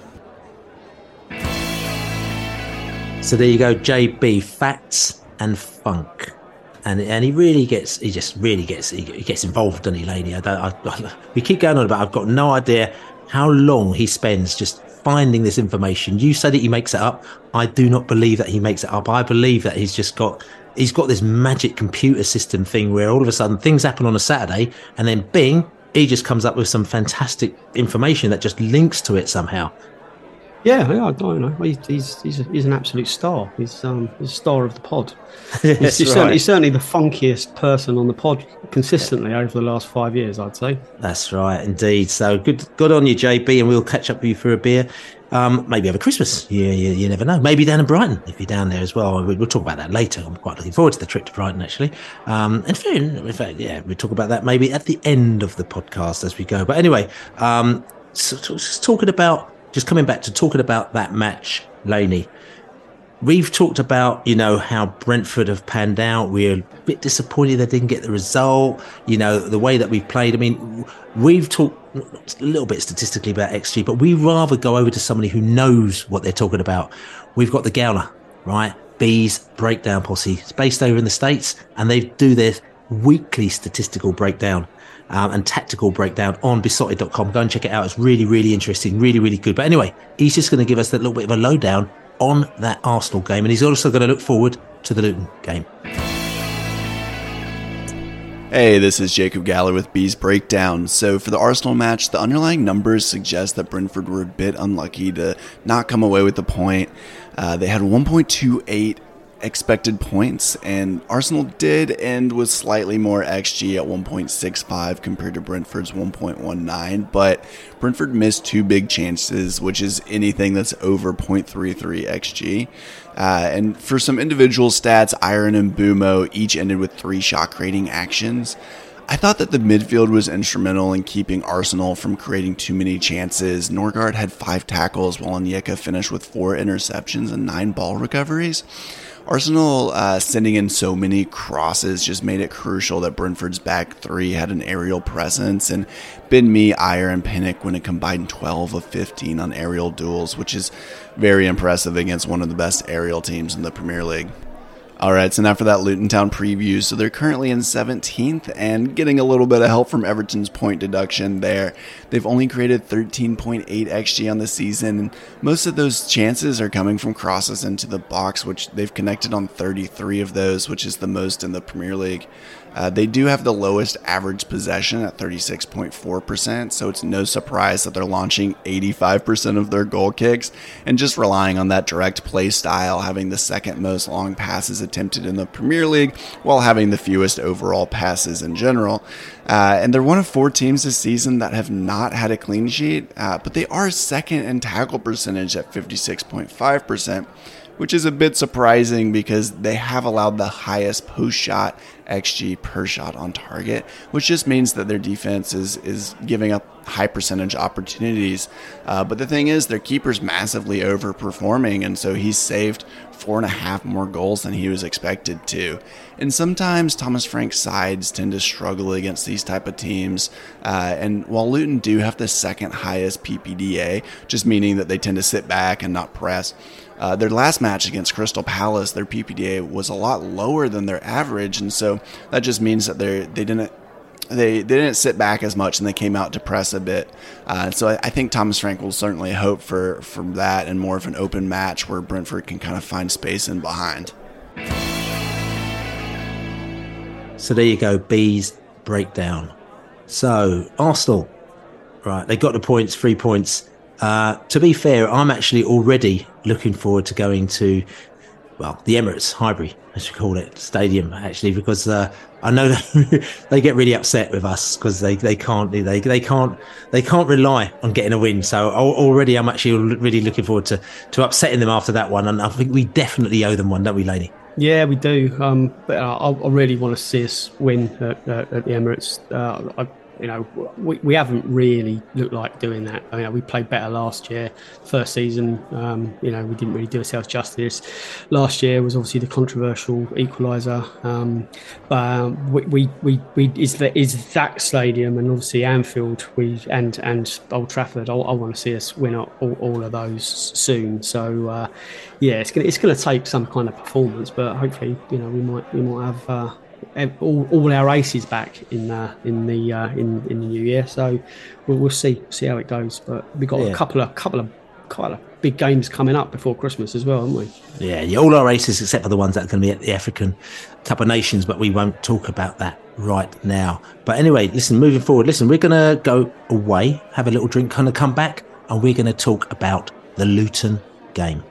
So there you go, JB, facts and funk, and he gets involved, doesn't he, Laney? We keep going on about. I've got no idea how long he spends just finding this information. You say that he makes it up. I do not believe that he makes it up. I believe that he's got this magic computer system thing where all of a sudden things happen on a Saturday, and then bing, he just comes up with some fantastic information that just links to it somehow. Yeah, I don't know. He's an absolute star. He's a star of the pod. He's certainly the funkiest person on the pod consistently over the last 5 years, I'd say. That's right, indeed. So good on you, JB, and we'll catch up with you for a beer. Maybe have a Christmas. You never know. Maybe down in Brighton, if you're down there as well. We'll talk about that later. I'm quite looking forward to the trip to Brighton, actually. In fact, we'll talk about that maybe at the end of the podcast as we go. But anyway, just coming back to talking about that match, Laney. We've talked about, how Brentford have panned out. We're a bit disappointed they didn't get the result. The way that we've played. I mean, we've talked a little bit statistically about XG, but we rather go over to somebody who knows what they're talking about. We've got the Gowler, right? Bees Breakdown Posse. It's based over in the States, and they do their weekly statistical breakdown. And tactical breakdown on Beesotted.com. Go and check it out. It's really, really interesting. Really, really good. But anyway, he's just going to give us that little bit of a lowdown on that Arsenal game. And he's also going to look forward to the Luton game. Hey, this is Jacob Galler with Bees Breakdown. So for the Arsenal match, the underlying numbers suggest that Brentford were a bit unlucky to not come away with the point. They had 1.28 expected points, and Arsenal did end with slightly more XG at 1.65 compared to Brentford's 1.19, but Brentford missed 2 big chances, which is anything that's over 0.33 XG. And for some individual stats, Iron and Bumo each ended with 3 shot creating actions. I thought that the midfield was instrumental in keeping Arsenal from creating too many chances. Norgard had 5 tackles, while Onyeka finished with 4 interceptions and 9 ball recoveries. Arsenal sending in so many crosses just made it crucial that Brentford's back three had an aerial presence, and Ben Mee, Ayer, and Pinnock went a combined 12 of 15 on aerial duels, which is very impressive against one of the best aerial teams in the Premier League. All right, so now for that Luton Town preview. So they're currently in 17th and getting a little bit of help from Everton's point deduction there. They've only created 13.8 XG on the season, and most of those chances are coming from crosses into the box, which they've connected on 33 of those, which is the most in the Premier League. They do have the lowest average possession at 36.4%, so it's no surprise that they're launching 85% of their goal kicks and just relying on that direct play style, having the second most long passes attempted in the Premier League while having the fewest overall passes in general. And they're one of 4 teams this season that have not had a clean sheet, but they are second in tackle percentage at 56.5%. which is a bit surprising because they have allowed the highest post-shot XG per shot on target, which just means that their defense is giving up high percentage opportunities. But the thing is, their keeper's massively overperforming, and so he's saved 4.5 more goals than he was expected to. And sometimes Thomas Frank's sides tend to struggle against these type of teams. And while Luton do have the second highest PPDA, just meaning that they tend to sit back and not press, their last match against Crystal Palace, their PPDA was a lot lower than their average, and so that just means that they didn't sit back as much and they came out to press a bit. So I think Thomas Frank will certainly hope for that and more of an open match where Brentford can kind of find space in behind. So there you go, B's breakdown. So Arsenal, right, they got the points, 3 points. To be fair, I'm actually already looking forward to going to, well, the Emirates, Highbury, as you call it, stadium, actually, because I know that they get really upset with us because they can't rely on getting a win. So already I'm actually really looking forward to upsetting them after that one, and I think we definitely owe them one, don't we, Laney? Yeah, we do. But I really want to see us win at the Emirates. We haven't really looked like doing that. I mean, we played better last year, first season. We didn't really do ourselves justice. Last year was obviously the controversial equaliser. Is that stadium and obviously Anfield and Old Trafford. I want to see us win all of those soon. So it's going to take some kind of performance, but hopefully we might have. All our aces back in the new year, so we'll see how it goes. But we've got a couple of big games coming up before Christmas as well, haven't we? Yeah, all our aces except for the ones that are going to be at the African Cup of Nations, but we won't talk about that right now. But anyway, moving forward, we're going to go away, have a little drink, kind of come back, and we're going to talk about the Luton game.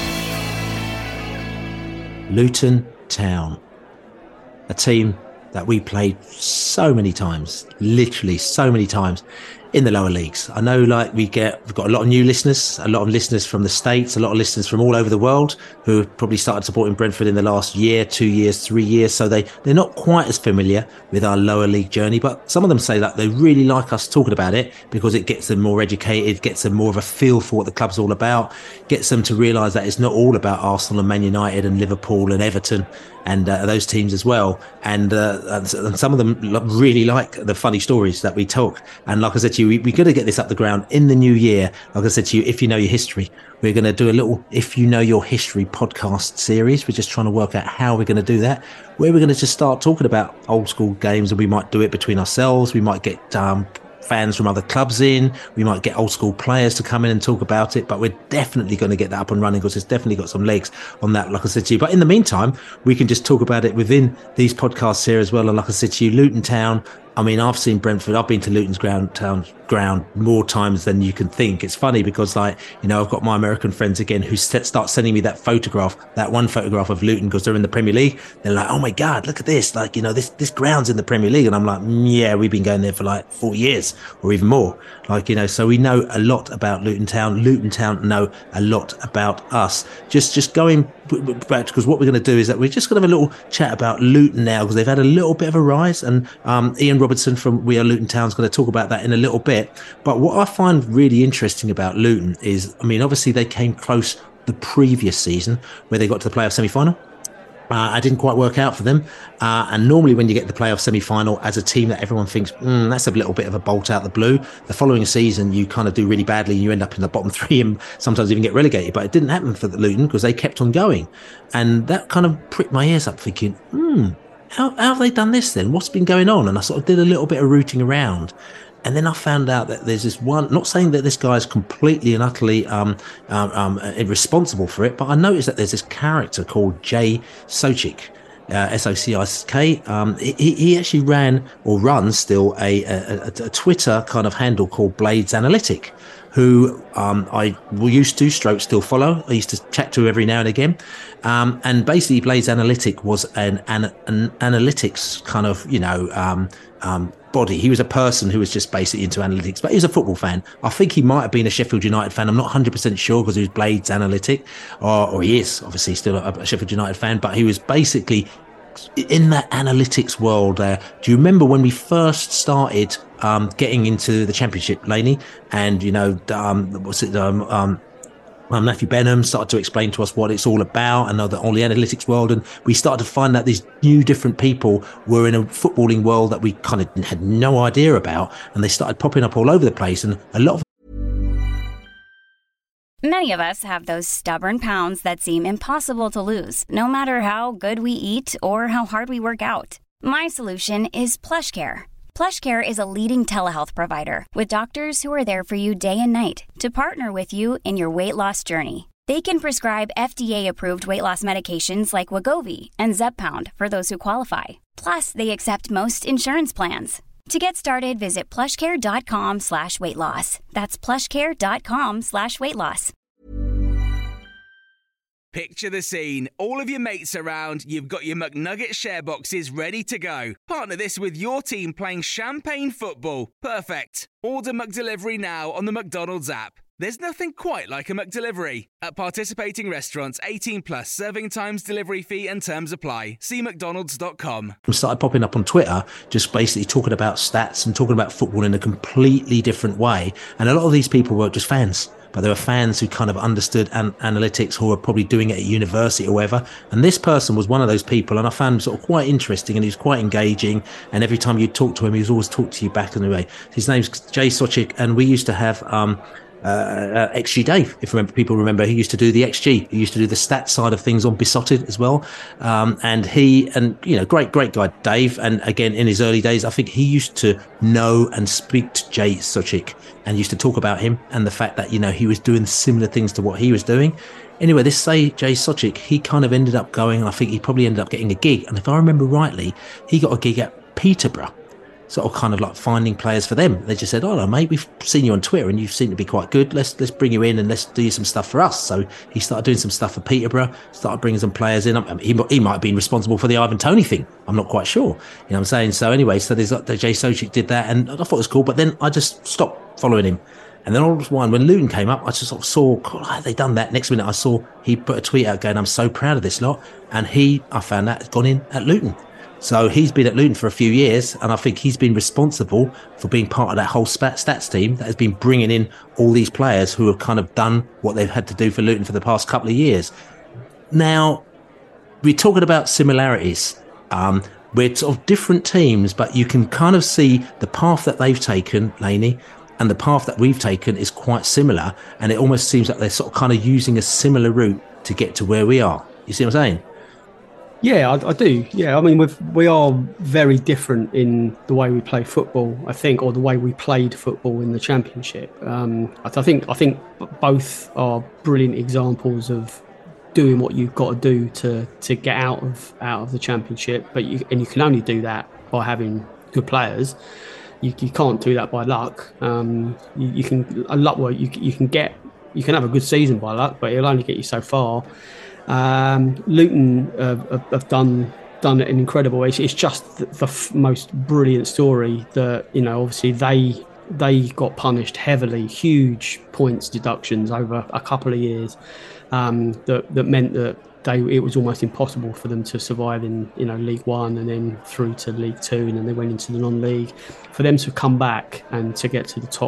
Luton Town. A team that we played so many times, literally so many times in the lower leagues. I know we've got a lot of new listeners, a lot of listeners from the States, a lot of listeners from all over the world who have probably started supporting Brentford in the last year, 2 years, 3 years. So they're not quite as familiar with our lower league journey, but some of them say that they really like us talking about it because it gets them more educated, gets them more of a feel for what the club's all about, gets them to realise that it's not all about Arsenal and Man United and Liverpool and Everton and those teams as well. And some of them really like the funny stories that we talk. And like I said to you, we're going to get this up the ground in the new year. Like I said to you, If You Know Your History, we're going to do a little If You Know Your History podcast series. We're just trying to work out how we're going to do that, where we're going to just start talking about old school games, and we might do it between ourselves. We might get fans from other clubs in. We might get old school players to come in and talk about it, but we're definitely going to get that up and running because it's definitely got some legs on that, like I said to you. But in the meantime, we can just talk about it within these podcasts here as well. And like I said to you, Luton Town, I mean, I've seen Brentford. I've been to Luton's ground more times than you can think. It's funny because, I've got my American friends again who start sending me that one photograph of Luton because they're in the Premier League. They're like, "Oh my God, look at this! This ground's in the Premier League." And I'm like, "Yeah, we've been going there for 4 years or even more." So we know a lot about Luton Town. Luton Town know a lot about us. Just going back, because what we're going to do is that we're just going to have a little chat about Luton now because they've had a little bit of a rise, and Ian Robertson from We Are Luton Town is going to talk about that in a little bit. But what I find really interesting about Luton is, obviously they came close the previous season where they got to the playoff semi-final. I didn't quite work out for them. And normally when you get the playoff semi-final as a team that everyone thinks, that's a little bit of a bolt out the blue, the following season you kind of do really badly and you end up in the bottom three and sometimes even get relegated. But it didn't happen for the Luton because they kept on going. And that kind of pricked my ears up thinking, how have they done this then? What's been going on? And I sort of did a little bit of rooting around. And then I found out that there's this one, not saying that this guy is completely and utterly irresponsible for it, but I noticed that there's this character called Jay Socick, S-O-C-I-K. He actually ran or runs still a Twitter kind of handle called Blades Analytic, who I used to still follow. I used to chat to every now and again. And basically Blades Analytic was an analytics kind of, body. He was a person who was just basically into analytics, but he was a football fan. I think he might have been a Sheffield United fan. I'm not 100% sure because he was Blades Analytic, or he is obviously still a Sheffield United fan, but he was basically in that analytics world there. Do you remember when we first started getting into the Championship, Laney? And, Matthew Benham started to explain to us what it's all about and all the analytics world. And we started to find that these new different people were in a footballing world that we kind of had no idea about. And they started popping up all over the place. And a lot of Many of us have those stubborn pounds that seem impossible to lose, no matter how good we eat or how hard we work out. My solution is PlushCare. PlushCare is a leading telehealth provider with doctors who are there for you day and night to partner with you in your weight loss journey. They can prescribe FDA-approved weight loss medications like Wegovy and Zepbound for those who qualify. Plus, they accept most insurance plans. To get started, visit plushcare.com/weight loss. That's plushcare.com/weight loss. Picture the scene. All of your mates around, you've got your McNugget share boxes ready to go. Partner this with your team playing champagne football. Perfect. Order McDelivery now on the McDonald's app. There's nothing quite like a McDelivery. At participating restaurants, 18 plus, serving times, delivery fee and terms apply. See mcdonalds.com. Started popping up on Twitter, just basically talking about stats and talking about football in a completely different way. And a lot of these people were just fans. But they were fans who kind of understood analytics, who were probably doing it at university or whatever. And this person was one of those people, and I found him sort of quite interesting, and he was quite engaging. And every time you talk to him, he was always talking to you back in the way. His name's Jay Socick, and we used to have XG Dave, if people remember. He used to do the XG. He used to do the stats side of things on Besotted as well. Great guy, Dave. And again, in his early days, I think he used to know and speak to Jay Socick and used to talk about him and the fact that, he was doing similar things to what he was doing. Anyway, Jay Socick, he kind of ended up going, and I think he probably ended up getting a gig. And if I remember rightly, he got a gig at Peterborough. Sort of kind of like finding players for them. They just said, "Oh no, mate, we've seen you on Twitter and you seem to be quite good. Let's bring you in and let's do some stuff for us." So he started doing some stuff for Peterborough, started bringing some players in. I mean, he might have been responsible for the Ivan Toney thing. I'm not quite sure. You know what I'm saying? So anyway, so there's the Jay Socick did that, and I thought it was cool. But then I just stopped following him. And then all of a sudden, when Luton came up, I just sort of saw, God, how they done that. Next minute, I saw he put a tweet out going, "I'm so proud of this lot," and I found that, has gone in at Luton. So he's been at Luton for a few years, and I think he's been responsible for being part of that whole stats team that has been bringing in all these players who have kind of done what they've had to do for Luton for the past couple of years. Now, we're talking about similarities. We're sort of different teams, but you can kind of see the path that they've taken, Laney, and the path that we've taken is quite similar, and it almost seems like they're sort of kind of using a similar route to get to where we are. You see what I'm saying? Yeah, I do. Yeah, I mean, we are very different in the way we play football, I think, or the way we played football in the Championship. I think both are brilliant examples of doing what you've got to do to get out of the Championship. But you can only do that by having good players. You can't do that by luck. You can have a good season by luck, but it'll only get you so far. Luton have done it in incredible ways. It's just the most brilliant story that, obviously they got punished heavily, huge points deductions over a couple of years, that meant that it was almost impossible for them to survive in League One and then through to League Two, and then they went into the non-league. For them to come back and to get to the top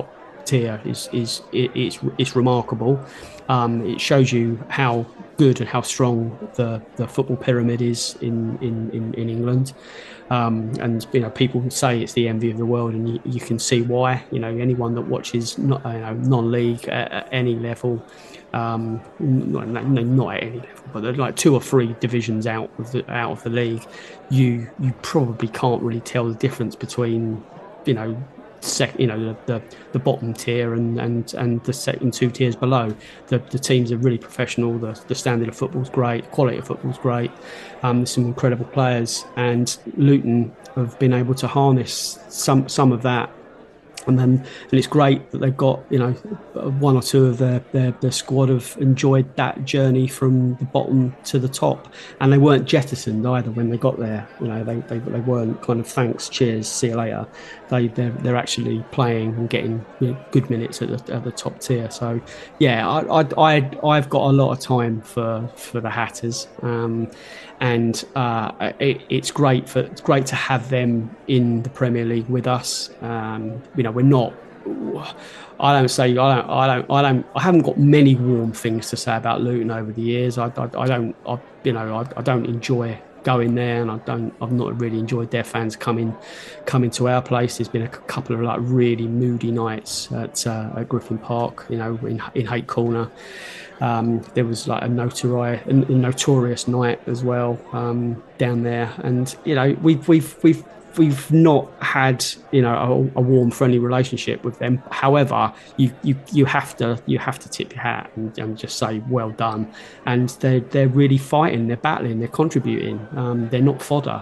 tier is remarkable. It shows you how good and how strong the football pyramid is in England. And people say it's the envy of the world, and you can see why. Anyone that watches non-league at any level, not at any level, but they're like 2 or 3 divisions out of the league, you probably can't really tell the difference between the bottom tier and the second 2 tiers below. The teams are really professional. The standard of football's great. The quality of football's great. There's some incredible players, and Luton have been able to harness some of that. And it's great that they've got 1 or 2 of their squad have enjoyed that journey from the bottom to the top, and they weren't jettisoned either when they got there. They weren't kind of thanks, cheers, see you later. They're actually playing and getting good minutes at the top tier. So yeah, I've got a lot of time for the Hatters, and it's great to have them in the Premier League with us. We're not. I haven't got many warm things to say about Luton over the years. I don't enjoy going there, and I've not really enjoyed their fans coming to our place. There's been a couple of really moody nights at Griffin Park, in Hate Corner. There was a notorious night as well down there, and we've not had a warm, friendly relationship with them. However, you have to tip your hat and just say well done. And they're really fighting, they're battling, they're contributing. They're not fodder.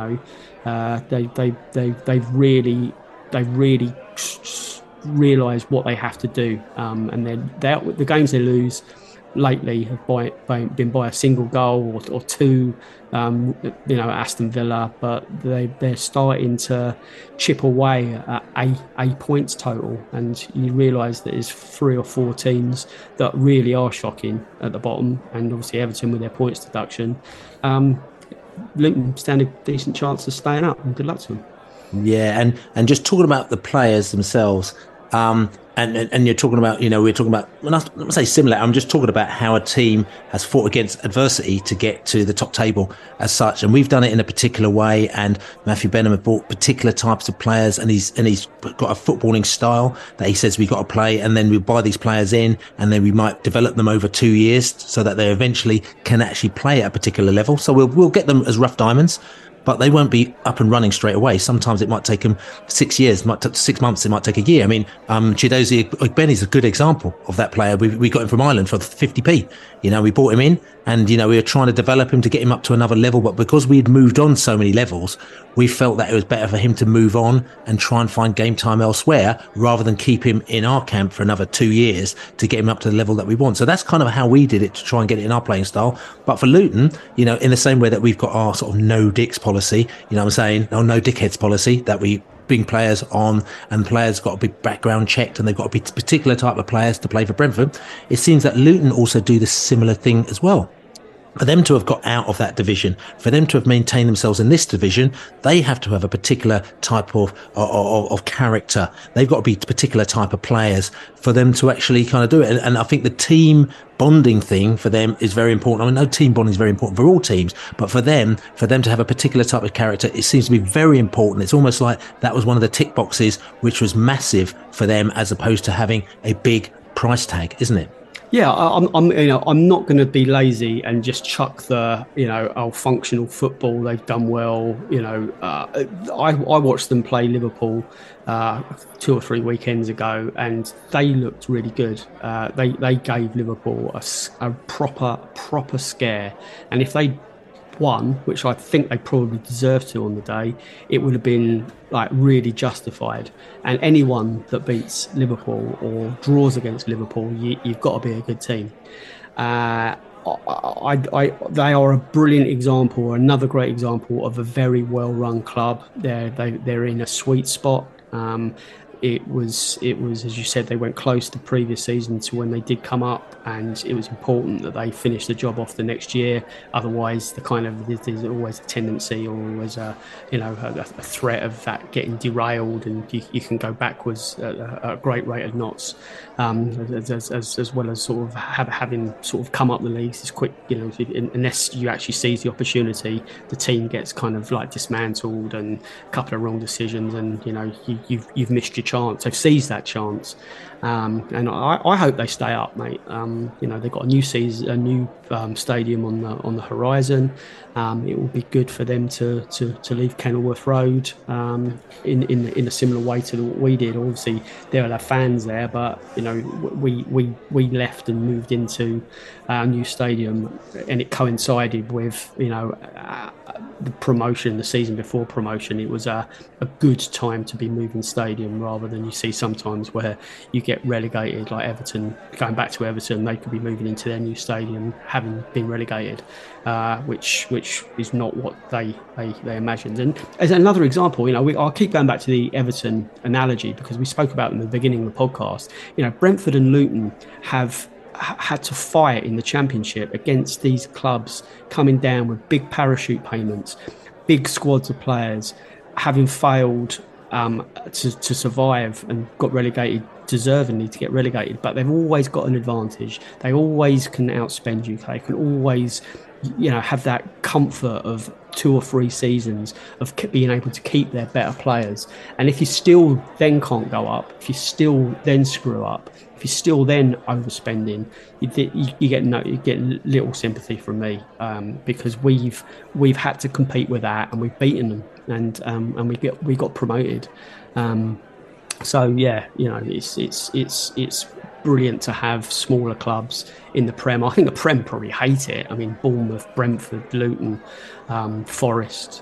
They've really realised what they have to do. And the games they lose lately have been by a single goal or 2, Aston Villa, but they're starting to chip away at a points total, and you realise that there's 3 or 4 teams that really are shocking at the bottom, and obviously Everton with their points deduction. Luton stand a decent chance of staying up, and good luck to them. Yeah, and just talking about the players themselves, and you're talking about, we're talking about, when I say similar, I'm just talking about how a team has fought against adversity to get to the top table as such. And we've done it in a particular way. And Matthew Benham has brought particular types of players, and he's got a footballing style that he says we've got to play. And then we buy these players in, and then we might develop them over 2 years so that they eventually can actually play at a particular level. So we'll get them as rough diamonds, but they won't be up and running straight away. Sometimes it might take them 6 years, it might take 6 months, it might take a year. I mean, Chidozie Ogbeni's a good example of that player. We got him from Ireland for 50p. We brought him in, and, we were trying to develop him to get him up to another level. But because we had moved on so many levels, we felt that it was better for him to move on and try and find game time elsewhere rather than keep him in our camp for another 2 years to get him up to the level that we want. So that's kind of how we did it, to try and get it in our playing style. But for Luton, in the same way that we've got our sort of no dicks policy, no dickheads policy, that we bring players on, and players got to be background checked, and they've got to be a particular type of players to play for Brentford. It seems that Luton also do the similar thing as well. For them to have got out of that division, for them to have maintained themselves in this division, they have to have a particular type of character. They've got to be a particular type of players for them to actually kind of do it. And I think the team bonding thing for them is very important. I mean, no, team bonding is very important for all teams, but for them to have a particular type of character, it seems to be very important. It's almost like that was one of the tick boxes, which was massive for them, as opposed to having a big price tag, isn't it? Yeah, I'm not going to be lazy and just chuck the functional football, they've done well. I watched them play Liverpool 2 or 3 weekends ago, and they looked really good. They gave Liverpool a proper scare, and if they won, which I think they probably deserved to on the day, it would have been really justified. And anyone that beats Liverpool or draws against Liverpool, you've got to be a good team. They are a brilliant example, another great example of a very well-run club. They're in a sweet spot. it was, as you said, they went close the previous season to when they did come up, and it was important that they finished the job off the next year. Otherwise, there's always a tendency, or always a threat of that getting derailed, and you can go backwards at a great rate of knots, as well as sort of having sort of come up the leagues as quick. Unless you actually seize the opportunity, the team gets kind of like dismantled, and a couple of wrong decisions, and you've missed your chance. They've seized that chance, and I hope they stay up, mate. They've got a new season, a new stadium on the horizon. It will be good for them to leave Kenilworth Road in a similar way to what we did. Obviously, there are fans there, but we left and moved into our new stadium, and it coincided with the promotion, the season before promotion. It was a good time to be moving stadium, rather than you see sometimes where you get relegated, like Everton. Going back to Everton, they could be moving into their new stadium having been relegated, which is not what they imagined. And as another example, I'll keep going back to the Everton analogy, because we spoke about them at the beginning of the podcast. Brentford and Luton have had to fight in the Championship against these clubs coming down with big parachute payments, big squads of players, having failed to survive and got relegated, deservingly to get relegated. But they've always got an advantage. They always can outspend you. They can always have that comfort of 2 or 3 seasons of being able to keep their better players. And if you still then can't go up, if you still then screw up, if you're still then overspending, you get little sympathy from me, because we've had to compete with that, and we've beaten them, and we got promoted. So yeah, it's brilliant to have smaller clubs in the Prem. I think the Prem probably hate it. I mean, Bournemouth, Brentford, Luton, Forest,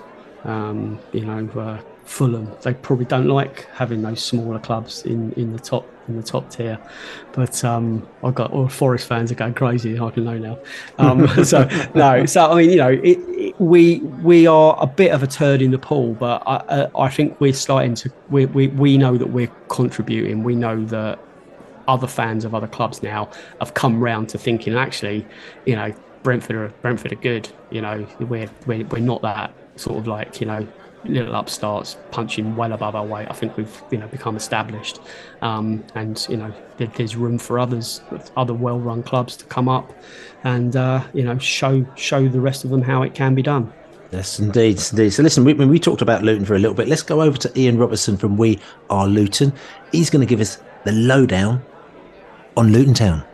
Fulham. They probably don't like having those smaller clubs in the top tier. But I've got all Forest fans are going crazy. I can know now. So I mean, we are a bit of a turd in the pool, but I think we're starting to. We know that we're contributing. We know that other fans of other clubs now have come round to thinking, actually, Brentford are good. We're not that sort of like little upstarts punching well above our weight. I think we've become established, and there's room for other well-run clubs to come up and show the rest of them how it can be done. Yes, indeed. So listen, we talked about Luton for a little bit. Let's go over to Ian Robertson from We Are Luton. He's going to give us the lowdown on Luton Town.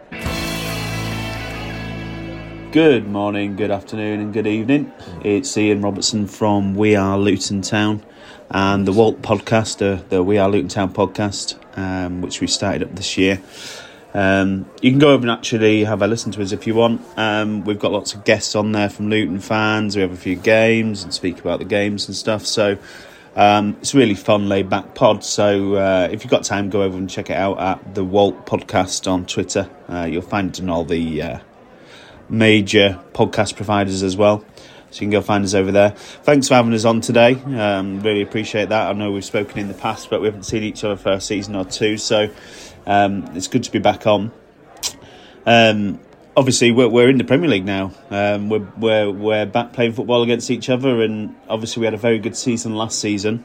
Good morning, good afternoon and good evening. It's Ian Robertson from We Are Luton Town and the Walt podcast, the We Are Luton Town podcast, which we started up this year. You can go over and actually have a listen to us if you want. We've got lots of guests on there from Luton fans. We have a few games and speak about the games and stuff. So it's a really fun, laid-back pod. So if you've got time, go over and check it out at the Walt podcast on Twitter. You'll find it on all the major podcast providers as well, so you can go find us over there. Thanks for having us on today. Really appreciate that. I know we've spoken in the past, but we haven't seen each other for a season or two, so it's good to be back on. Obviously we're in the Premier League now. We're back playing football against each other, and obviously we had a very good season last season.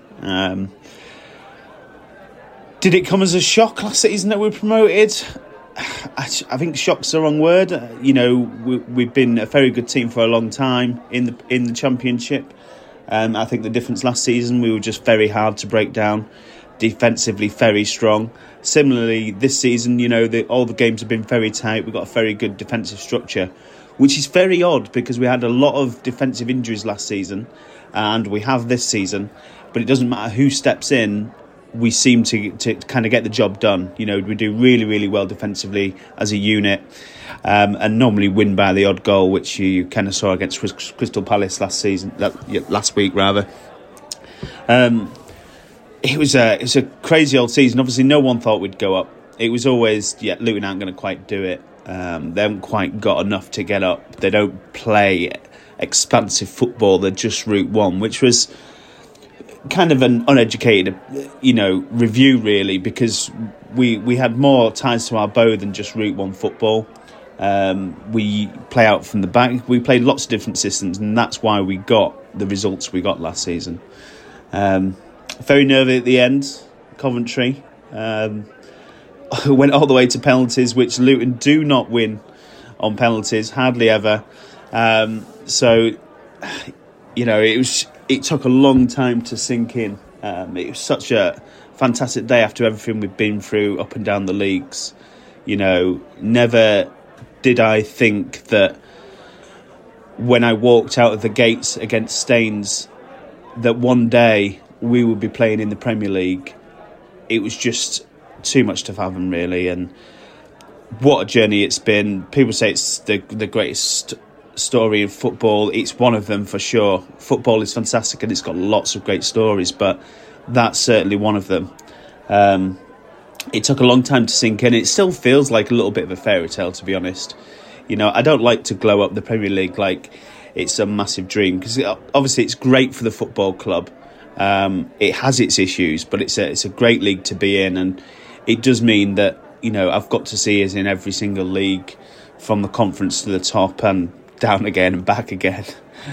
Did it come as a shock last season that we were promoted? I think shock's the wrong word. We've been a very good team for a long time in the Championship. I think the difference last season, we were just very hard to break down, defensively very strong. Similarly, this season, all the games have been very tight. We've got a very good defensive structure, which is very odd because we had a lot of defensive injuries last season, and we have this season. But it doesn't matter who steps in. We seem to kind of get the job done. We do really, really well defensively as a unit, and normally win by the odd goal, which you kind of saw against Crystal Palace last week. It was a crazy old season. Obviously, no one thought we'd go up. It was always, Luton aren't going to quite do it. They haven't quite got enough to get up. They don't play expansive football. They're just Route 1, which was kind of an uneducated, review really, because we had more ties to our bow than just Route 1 football. We play out from the back. We played lots of different systems, and that's why we got the results we got last season. Very nervy at the end. Coventry went all the way to penalties, which Luton do not win on penalties, hardly ever. It took a long time to sink in. It was such a fantastic day after everything we've been through up and down the leagues. Never did I think that when I walked out of the gates against Staines that one day we would be playing in the Premier League. It was just too much to fathom, really, and what a journey it's been. People say it's the greatest story in football. It's one of them for sure. Football is fantastic and it's got lots of great stories, but that's certainly one of them. It took a long time to sink in. It still feels like a little bit of a fairy tale, to be honest. I don't like to glow up the Premier League like it's a massive dream, because obviously it's great for the football club. It has its issues, but it's a great league to be in, and it does mean that I've got to see us in every single league, from the conference to the top and down again and back again.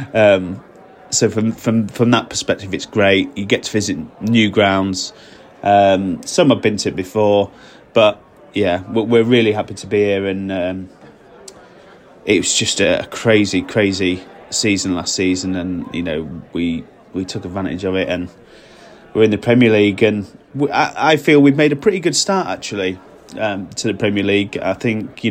So from that perspective, it's great. You get to visit new grounds. Some I've been to before, but yeah, we're really happy to be here, and it was just a crazy season last season, and we took advantage of it, and we're in the Premier League, and I feel we've made a pretty good start actually to the Premier League. I think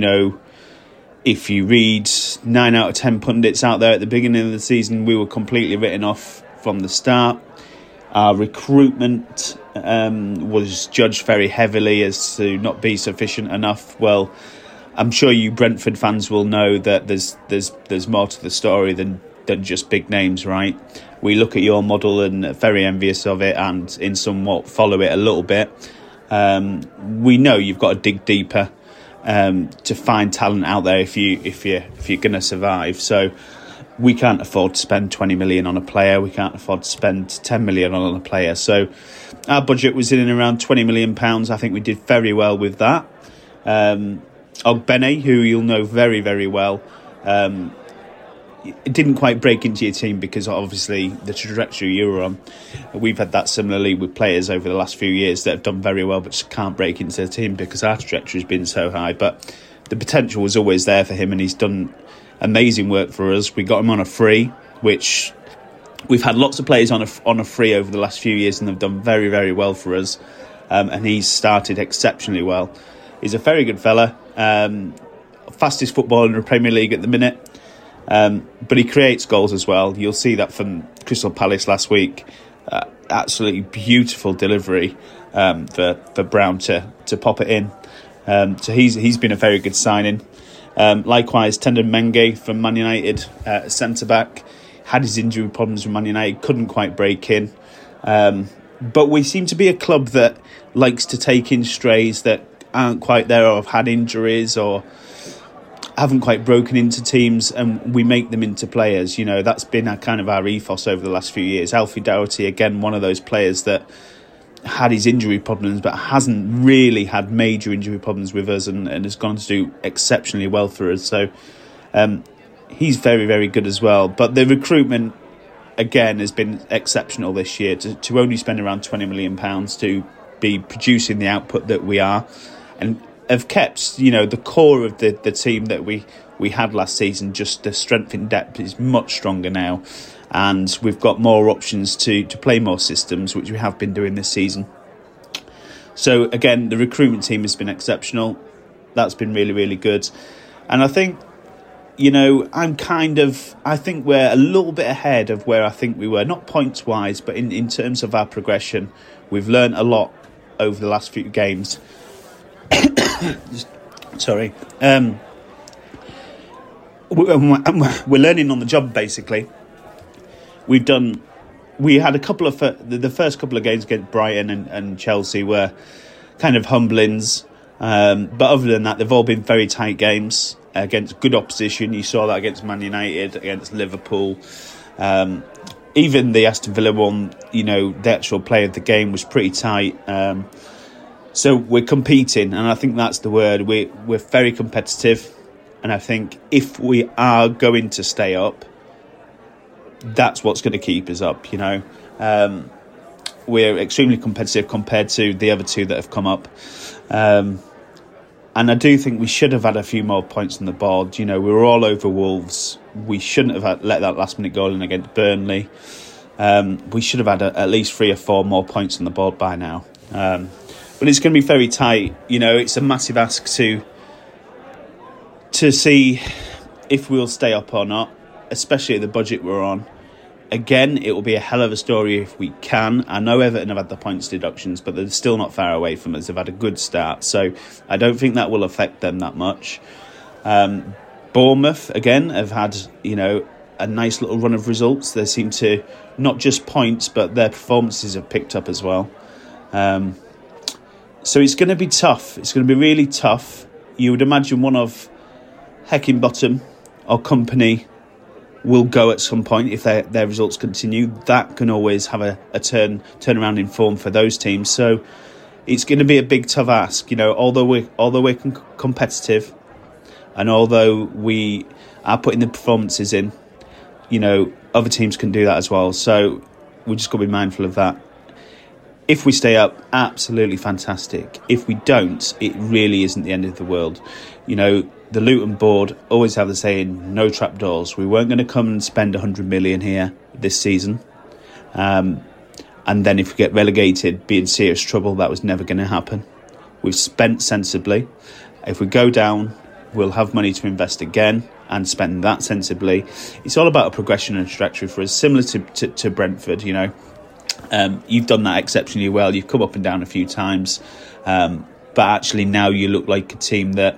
if you read 9 out of 10 pundits out there at the beginning of the season, we were completely written off from the start. Our recruitment was judged very heavily as to not be sufficient enough. Well, I'm sure you Brentford fans will know that there's more to the story than just big names, right? We look at your model and are very envious of it, and in somewhat follow it a little bit. We know you've got to dig deeper to find talent out there if you're going to survive. So we can't afford to spend 20 million on a player. We can't afford to spend 10 million on a player. So our budget was in and around 20 million pounds. I think we did very well with that. Ogbene, who you'll know very, very well, it didn't quite break into your team because obviously the trajectory you were on. We've had that similarly with players over the last few years that have done very well but just can't break into the team because our trajectory has been so high. But the potential was always there for him, and he's done amazing work for us. We got him on a free, which we've had lots of players on a free over the last few years, and they've done very, very well for us. And he's started exceptionally well. He's a very good fella. Fastest footballer in the Premier League at the minute. But he creates goals as well. You'll see that from Crystal Palace last week. Absolutely beautiful delivery for Brown to pop it in. So he's been a very good signing. Likewise, Tendon Menge from Man United, centre-back, had his injury problems with Man United, couldn't quite break in. But we seem to be a club that likes to take in strays that aren't quite there or have had injuries or haven't quite broken into teams, and we make them into players. That's been our ethos over the last few years. Alfie Doherty, again, one of those players that had his injury problems but hasn't really had major injury problems with us, and has gone to do exceptionally well for us. So he's very, very good as well. But the recruitment, again, has been exceptional this year. To only spend around £20 million to be producing the output that we are, and have kept, the core of the team that we had last season. Just the strength in depth is much stronger now, and we've got more options to play more systems, which we have been doing this season. So again, the recruitment team has been exceptional. That's been really, really good. And I think, I think we're a little bit ahead of where I think we were, not points wise, but in terms of our progression. We've learned a lot over the last few games. Sorry. We're learning on the job, basically. We had a couple of the first couple of games against Brighton and Chelsea were kind of humblings, but other than that, they've all been very tight games against good opposition. You saw that against Man United, against Liverpool. even the Aston Villa one, the actual play of the game was pretty tight. So we're competing, and I think that's the word. We're very competitive, and I think if we are going to stay up, that's what's going to keep us up. We're extremely competitive compared to the other two that have come up. And I do think we should have had a few more points on the board. We were all over Wolves. We shouldn't have let that last-minute goal in against Burnley. We should have had at least 3 or 4 more points on the board by now. But it's going to be very tight. It's a massive ask to see if we'll stay up or not, especially at the budget we're on. Again, it will be a hell of a story if we can. I know Everton have had the points deductions, but they're still not far away from us. They've had a good start, so I don't think that will affect them that much. Bournemouth, again, have had, a nice little run of results. They seem to, not just points, but their performances have picked up as well. So it's going to be tough. It's going to be really tough. You would imagine one of Heckingbottom or Company will go at some point if their results continue. That can always have a turnaround in form for those teams. So it's going to be a big tough ask. Although we're competitive, and although we are putting the performances in, other teams can do that as well. So we just got to be mindful of that. If we stay up, absolutely fantastic. If we don't, it really isn't the end of the world. The Luton board always have the saying, no trapdoors. We weren't going to come and spend 100 million here this season. And then if we get relegated, be in serious trouble. That was never going to happen. We've spent sensibly. If we go down, we'll have money to invest again and spend that sensibly. It's all about a progression and a trajectory for us, similar to Brentford, You've done that exceptionally well. You've come up and down a few times. But actually now you look like a team that,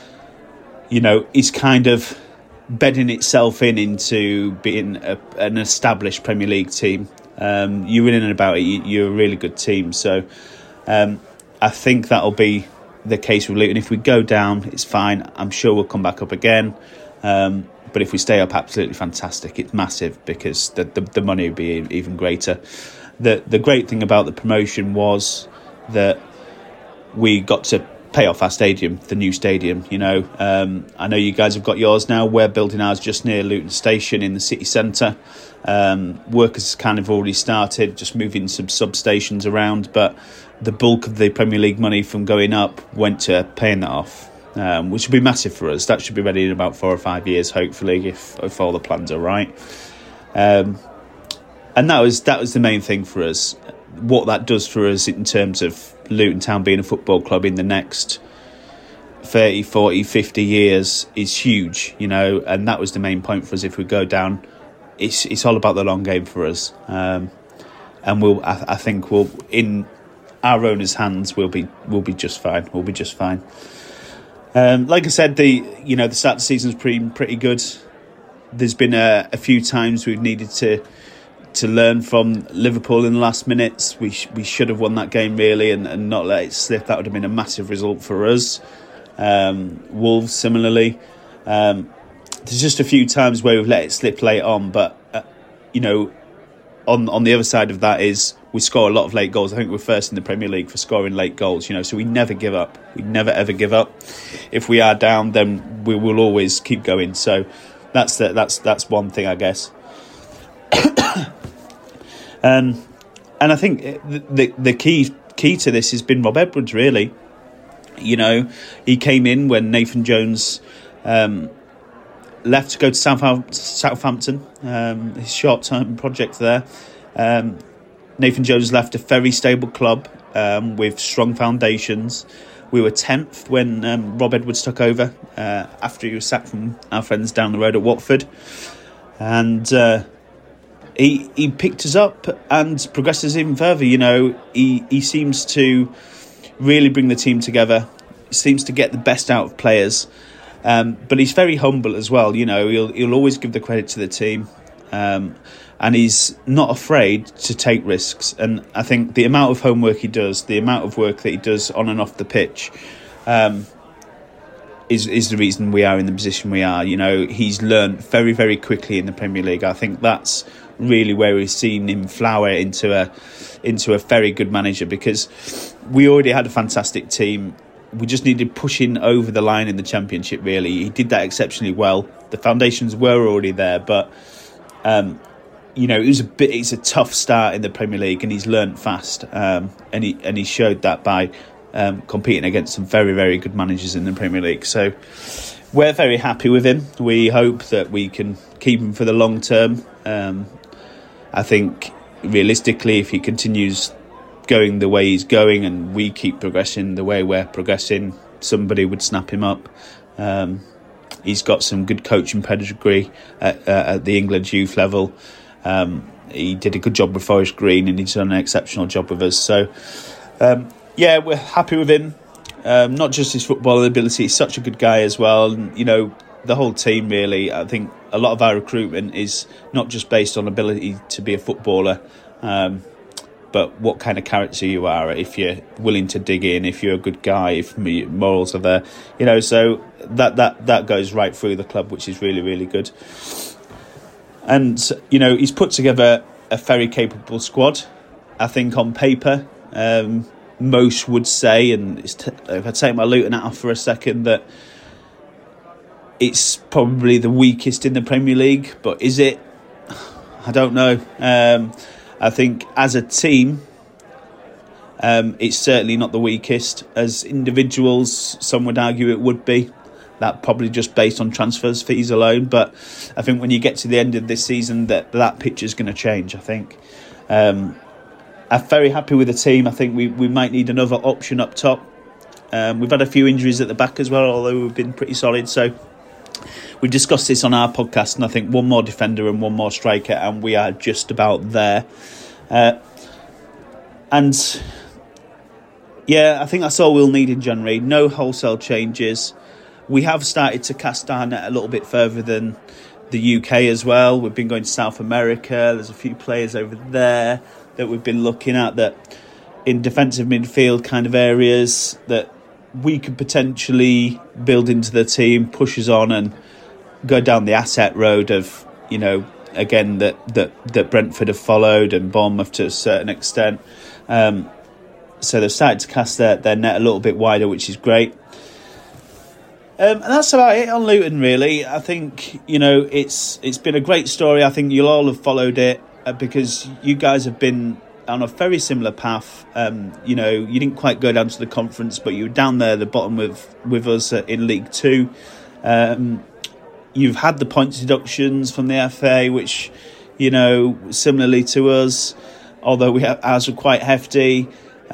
is kind of bedding itself into being an established Premier League team. You're in and about it. You're a really good team. So I think that'll be the case with Luton. If we go down, it's fine. I'm sure we'll come back up again. But if we stay up, absolutely fantastic. It's massive because the money would be even greater. The great thing about the promotion was that we got to pay off our stadium, the new stadium. I know you guys have got yours now. We're building ours just near Luton Station in the city centre. Work has kind of already started, just moving some substations around, but the bulk of the Premier League money from going up went to paying that off, which will be massive for us. That should be ready in about 4 or 5 years, hopefully, if all the plans are right. And that was the main thing for us. What that does for us in terms of Luton Town being a football club in the next 30, 40, 50 years is huge, and that was the main point for us. If we go down, it's all about the long game for us, and I think we'll, in our owners' hands, we'll be just fine. We'll be just fine. Like I said, the start of the season was pretty good. There's been a few times we've needed to learn from Liverpool in the last minutes. We should have won that game really and not let it slip. That would have been a massive result for us. Wolves similarly. There's just a few times where we've let it slip late on, but on the other side of that is we score a lot of late goals. I think we're first in the Premier League for scoring late goals. So we never give up. We never ever give up. If we are down, then we will always keep going. So that's one thing, I guess. And I think the key to this has been Rob Edwards, really. He came in when Nathan Jones left to go to Southampton, his short-term project there. Nathan Jones left a very stable club with strong foundations. We were 10th when Rob Edwards took over after he was sacked from our friends down the road at Watford. And he picked us up and progressed us even further. He seems to really bring the team together. He seems to get the best out of players. But he's very humble as well. He'll always give the credit to the team. And he's not afraid to take risks. And I think the amount of homework he does, the amount of work that he does on and off the pitch, is the reason we are in the position we are. He's learned very, very quickly in the Premier League. I think that's really where we've seen him flower into a very good manager, because we already had a fantastic team. We just needed pushing over the line in the Championship, really. He did that exceptionally well. The foundations were already there, but it's a tough start in the Premier League, and he's learnt fast, and he showed that by competing against some very, very good managers in the Premier League. So we're very happy with him. We hope that we can keep him for the long term. I think realistically, if he continues going the way he's going and we keep progressing the way we're progressing, somebody would snap him up. He's got some good coaching pedigree at the England youth level. He did a good job with Forest Green, and he's done an exceptional job with us. So, we're happy with him. Not just his footballing ability, he's such a good guy as well. And, the whole team, really, I think a lot of our recruitment is not just based on ability to be a footballer, but what kind of character you are, if you're willing to dig in, if you're a good guy, if morals are there. So that goes right through the club, which is really, really good. And, he's put together a very capable squad. I think on paper, most would say, and if I take my Luton hat off for a second, that it's probably the weakest in the Premier League. But is it? I don't know. I think as a team, it's certainly not the weakest. As individuals, some would argue it would be. That probably just based on transfers fees alone. But I think when you get to the end of this season, that picture's going to change, I think. I'm very happy with the team. I think we might need another option up top. We've had a few injuries at the back as well, although we've been pretty solid. So we've discussed this on our podcast, and I think one more defender and one more striker, and we are just about there. I think that's all we'll need in January. No wholesale changes. We have started to cast our net a little bit further than the UK as well. We've been going to South America. There's a few players over there that we've been looking at, that in defensive midfield kind of areas that we could potentially build into the team, push us on and go down the asset road of, again, that Brentford have followed and Bournemouth to a certain extent. So they've started to cast their net a little bit wider, which is great. And that's about it on Luton, really. I think, it's been a great story. I think you'll all have followed it because you guys have been on a very similar path. You didn't quite go down to the conference, but you were down there at the bottom with us in League Two. You've had the points deductions from the FA, which, similarly to us, although ours were quite hefty.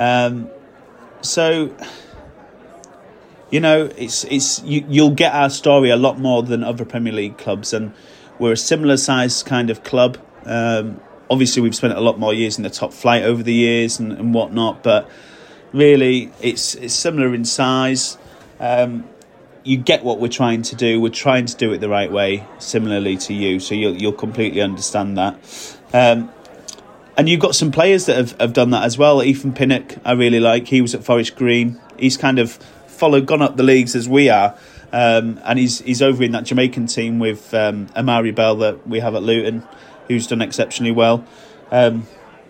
You'll get our story a lot more than other Premier League clubs, and we're a similar sized kind of club. Obviously, we've spent a lot more years in the top flight over the years and whatnot, but really, it's similar in size. You get what we're trying to do. We're trying to do it the right way, similarly to you, so you'll completely understand that. And you've got some players that have done that as well. Ethan Pinnock, I really like. He was at Forest Green. He's kind of gone up the leagues as we are, and he's over in that Jamaican team with Amari Bell that we have at Luton, who's done exceptionally well. I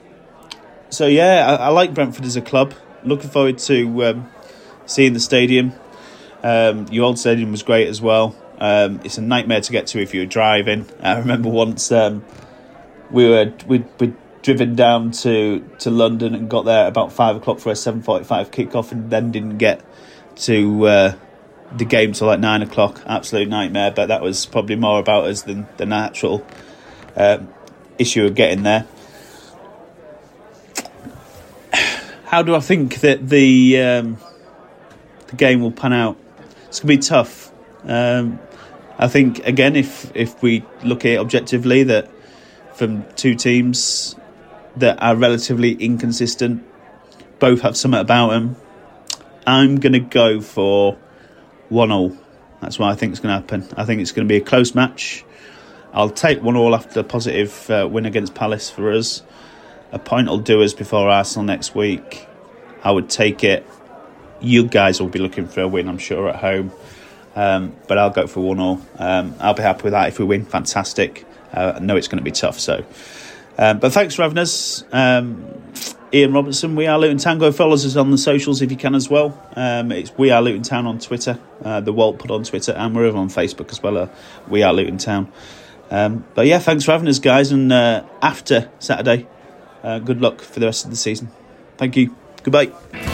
like Brentford as a club. Looking forward to seeing the stadium. Your old stadium was great as well. It's a nightmare to get to if you were driving. I remember once we'd driven down to London and got there about 5 o'clock for a 7:45 kickoff, and then didn't get to the game till like 9 o'clock. Absolute nightmare, but that was probably more about us than the actual issue of getting there. How do I think that the game will pan out? It's going to be tough. I think, again, if we look at it objectively, that from two teams that are relatively inconsistent, both have something about them, I'm going to go for 1-1. That's what I think is going to happen. I think it's going to be a close match. I'll take 1-1 after a positive win against Palace for us. A point will do us before Arsenal next week. I would take it. You guys will be looking for a win, I'm sure, at home. But I'll go for 1-1. I'll be happy with that. If we win, fantastic. I know it's going to be tough. So, But thanks for having us. Ian Robertson, We Are Luton Town. Go follow us on the socials if you can as well. It's We Are Luton Town on Twitter, the Walt Pod on Twitter, and we're over on Facebook as well, We Are Luton Town. But yeah, thanks for having us, guys, and after Saturday, good luck for the rest of the season. Thank you. Goodbye.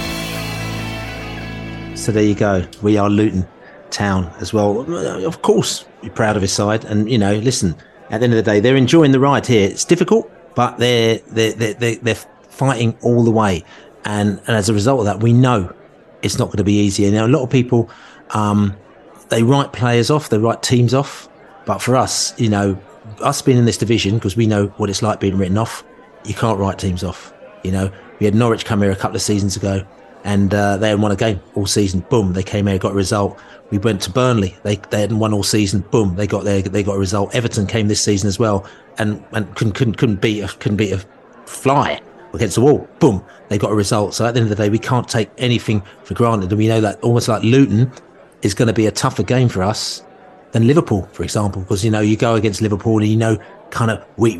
So there you go. We Are Luton Town as well. Of course, we're proud of his side, and listen. At the end of the day, they're enjoying the ride here. It's difficult, but they're fighting all the way, and as a result of that, we know it's not going to be easy. And a lot of people, they write players off, they write teams off, but for us, us being in this division, because we know what it's like being written off, you can't write teams off. We had Norwich come here a couple of seasons ago, and they hadn't won a game all season. Boom, they came here, got a result. We went to Burnley, they hadn't won all season. Boom, they got a result. Everton came this season as well, and couldn't beat a fly against the wall. Boom, they got a result. So at the end of the day, we can't take anything for granted, and we know that almost like Luton is going to be a tougher game for us than Liverpool, for example, because you go against Liverpool and kind of we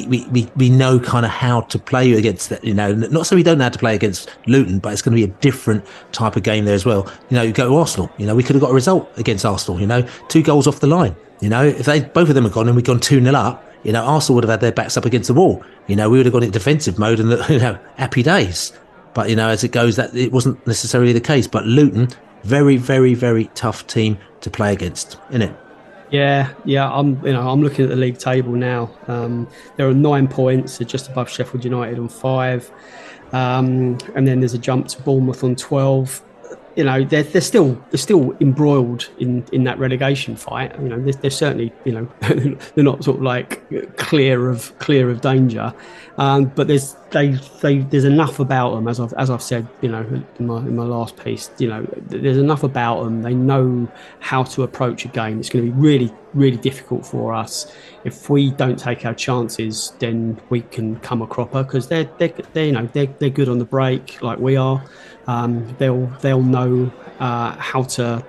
know kind of how to play against that. Not so we don't know how to play against Luton, but it's going to be a different type of game there as well. You go to Arsenal. We could have got a result against Arsenal. 2 goals off the line. If both of them had gone and we'd gone 2-0 up, Arsenal would have had their backs up against the wall. We would have gone into defensive mode and happy days. But as it goes, that it wasn't necessarily the case. But Luton, very, very, very tough team to play against, isn't it? Yeah. I'm looking at the league table now. There are 9 points, they're just above Sheffield United on 5, and then there's a jump to Bournemouth on 12. They're still embroiled in that relegation fight. They're certainly they're not sort of like clear of danger, but there's enough about them, as I've said, in my last piece. There's enough about them. They know how to approach a game. It's going to be really, really difficult for us. If we don't take our chances, then we can come a cropper, because they're good on the break like we are. They'll know how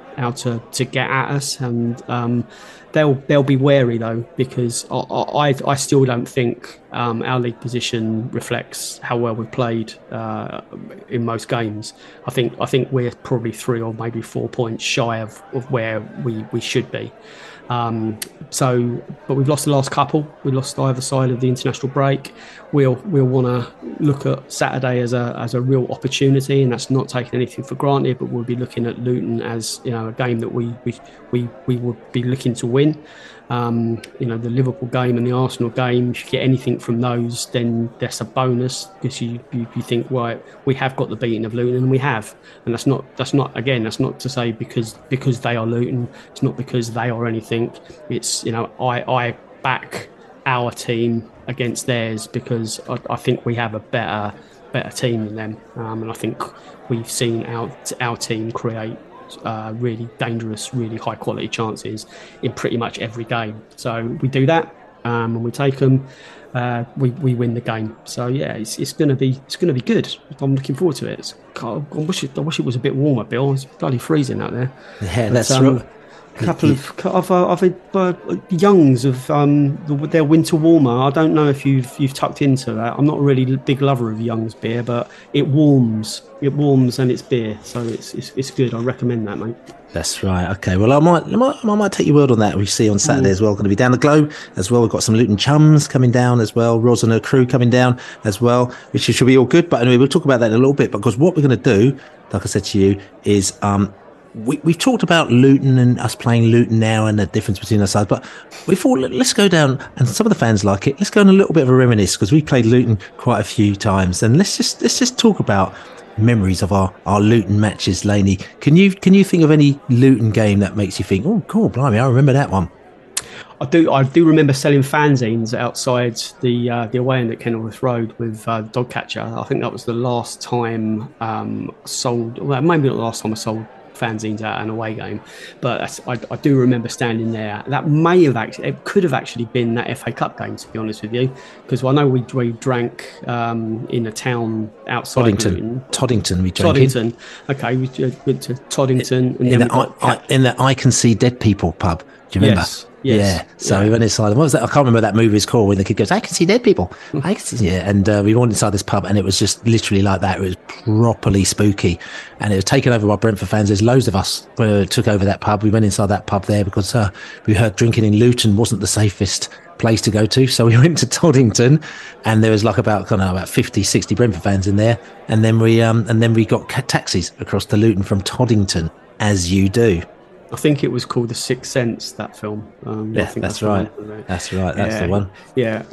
to get at us, and they'll be wary though, because I still don't think our league position reflects how well we've played in most games. I think we're probably 3 or maybe 4 points shy of where we should be. But we've lost the last couple. We lost either side of the international break. We'll want to look at Saturday as a real opportunity, and that's not taking anything for granted. But we'll be looking at Luton as a game that we would be looking to win. The Liverpool game and the Arsenal game, if you get anything from those, then that's a bonus, because you think, right, we have got the beating of Luton, and we have, and that's not to say because they are Luton. It's not because they are anything. It's I back our team against theirs, because I think we have a better team than them, and I think we've seen our team create really dangerous, really high quality chances in pretty much every game. So we do that, and we take them. We win the game. So yeah, it's going to be good. I'm looking forward to it. I wish it was a bit warmer, Bill. It's bloody freezing out there. Yeah, that's right. A couple of Youngs of their winter warmer. I don't know if you've tucked into that. I'm not really a big lover of Young's beer, but it warms and it's beer, so it's good. I recommend that, mate. That's right. Okay. Well, I might take your word on that. We see on Saturday as well. Going to be down the Globe as well. We've got some Luton chums coming down as well. Ros and her crew coming down as well, which should be all good. But anyway, we'll talk about that in a little bit, because what we're going to do, like I said to you, is we've talked about Luton and us playing Luton now and the difference between our sides, but we thought, let's go down, and some of the fans like it. Let's go on a little bit of a reminisce, because we played Luton quite a few times, and let's just talk about memories of our Luton matches. Laney, can you think of any Luton game that makes you think, oh, cool, blimey, I remember that one? I do remember selling fanzines outside the away end at Kenilworth Road with Dogcatcher. I think that was the last time sold. Well, maybe not the last time I sold fanzines at an away game, but I do remember standing there. That it could have actually been that FA Cup game, to be honest with you, because I know we drank in a town outside Toddington. We drank Toddington. Okay, we went to Toddington, and in the I Can See Dead People pub. Do you remember? Yes. Yeah. So we went inside. What was that? I can't remember what that movie is called when the kid goes, "I can see dead people." I can see, yeah. And we went inside this pub, and it was just literally like that. It was properly spooky, and it was taken over by Brentford fans. There's loads of us took over that pub. We went inside that pub there because we heard drinking in Luton wasn't the safest place to go to, so we went to Toddington, and there was like about 50, 60 Brentford fans in there, and then we got taxis across to Luton from Toddington, as you do. I think it was called The Sixth Sense, that film. Yeah, that's right. That's right. That's the one. Yeah.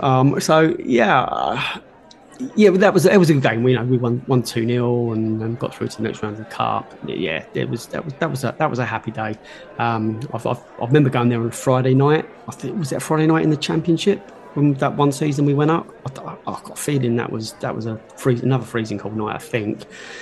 That was a good game. We won 2-0 and got through to the next round of the cup. Yeah, that was a happy day. I remember going there on a Friday night. I think was that Friday night in the Championship when that one season we went up. I've got a feeling that was another freezing cold night. I think.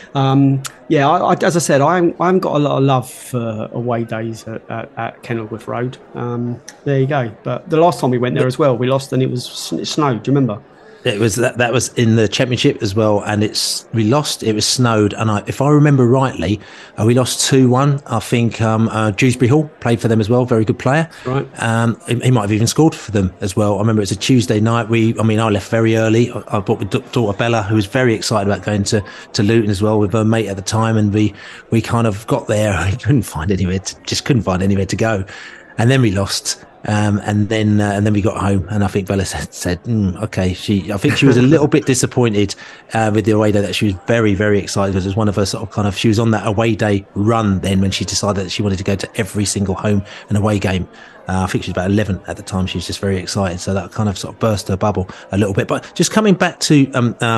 As I said, I haven't got a lot of love for away days at Kenilworth Road. There you go. But the last time we went there as well, we lost and it snowed. Do you remember? It was that was in the Championship as well, and we lost. It was snowed, and if I remember rightly, we lost 2-1. I think Dewsbury Hall played for them as well. Very good player. Right. He might have even scored for them as well. I remember it was a Tuesday night. I left very early. I brought my daughter Bella, who was very excited about going to Luton as well with her mate at the time, and we kind of got there. I couldn't find anywhere to go, and then we lost. And then we got home, and I think Bella said, okay. I think she was a little bit disappointed with the away day. That she was very, very excited because it was one of her she was on that away day run then when she decided that she wanted to go to every single home and away game. I think she was about 11 at the time. She was just very excited, so that kind of sort of burst her bubble a little bit. But just coming back to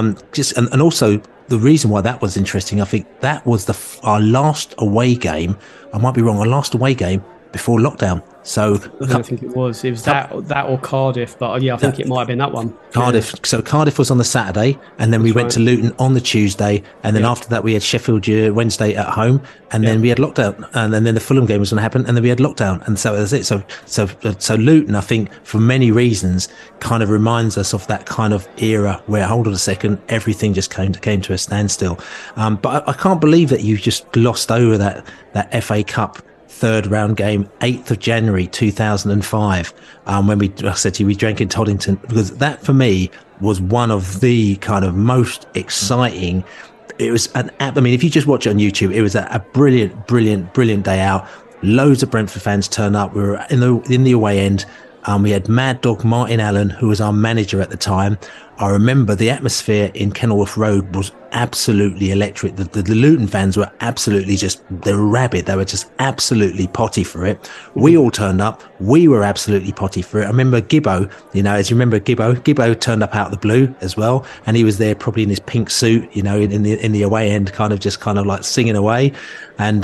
and also the reason why that was interesting, I think that was our last away game. I might be wrong. Our last away game before lockdown. So I don't think it was. It was that or Cardiff, but I think it might have been that one. Cardiff. Yeah. So Cardiff was on the Saturday, and then we went to Luton on the Tuesday, and then after that we had Sheffield Wednesday at home, and then we had lockdown, and then the Fulham game was going to happen, and then we had lockdown, and so that's it. So Luton, I think, for many reasons, kind of reminds us of that kind of era where, hold on a second, everything just came to a standstill. But I can't believe that you just glossed over that FA Cup third round game, 8th of January 2005, when I said to you we drank in Toddington, because that for me was one of the kind of most exciting. It was if you just watch it on YouTube, it was a brilliant day out. Loads of Brentford fans turned up. We were in the away end. We had Mad Dog Martin Allen, who was our manager at the time. I remember the atmosphere in Kenilworth Road was absolutely electric. The Luton fans were absolutely they were rabid. They were just absolutely potty for it. We all turned up. We were absolutely potty for it. I remember Gibbo, as you remember Gibbo turned up out of the blue as well. And he was there probably in his pink suit, in the away end, kind of like singing away. And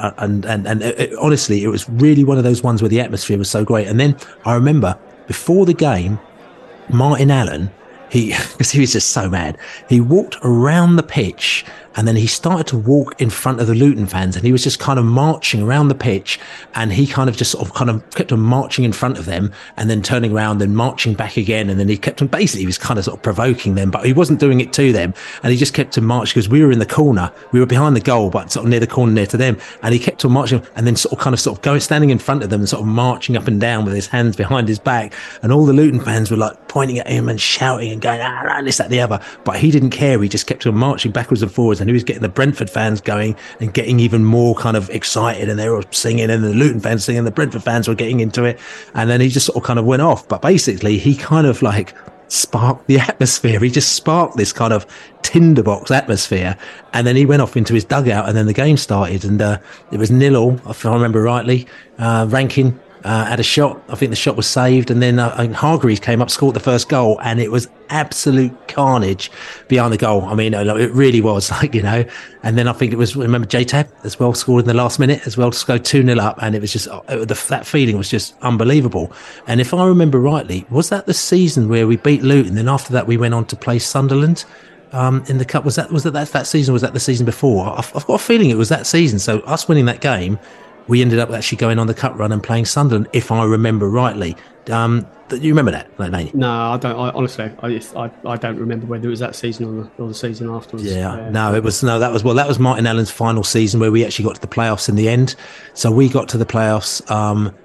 honestly, it was really one of those ones where the atmosphere was so great. And then I remember before the game, Martin Allen, because he was just so mad, he walked around the pitch and then he started to walk in front of the Luton fans, and he was just kind of marching around the pitch, and he kind of just kept on marching in front of them and then turning around and marching back again, and then he kept on, basically he was kind of sort of provoking them, but he wasn't doing it to them, and he just kept on marching because we were in the corner, we were behind the goal but sort of near the corner near to them, and he kept on marching and then sort of going standing in front of them and sort of marching up and down with his hands behind his back, and all the Luton fans were like pointing at him and shouting and going this, that, the other, but he didn't care. He just kept on marching backwards and forwards, and he was getting the Brentford fans going and getting even more kind of excited, and they were singing, and the Luton fans singing, the Brentford fans were getting into it, and then he just sort of kind of went off. But basically he kind of like sparked the atmosphere. He just sparked this kind of tinderbox atmosphere, and then he went off into his dugout, and then the game started, and it was 0-0 if I remember rightly. Rankin had a shot. I think the shot was saved, and then Hargreaves came up, scored the first goal, and it was absolute carnage behind the goal. I mean, it really was, and then I think it was, remember J-Tab as well, scored in the last minute as well to go 2-0 up, and it was just, that feeling was just unbelievable. And if I remember rightly, was that the season where we beat Luton, then after that we went on to play Sunderland in the cup? Was that season, or was that the season before? I've got a feeling it was that season. So us winning that game, we ended up actually going on the cup run and playing Sunderland, if I remember rightly. You remember that, Laney? No, I don't. Honestly, I don't remember whether it was that season or the season afterwards. That was Martin Allen's final season where we actually got to the playoffs in the end. So we got to the playoffs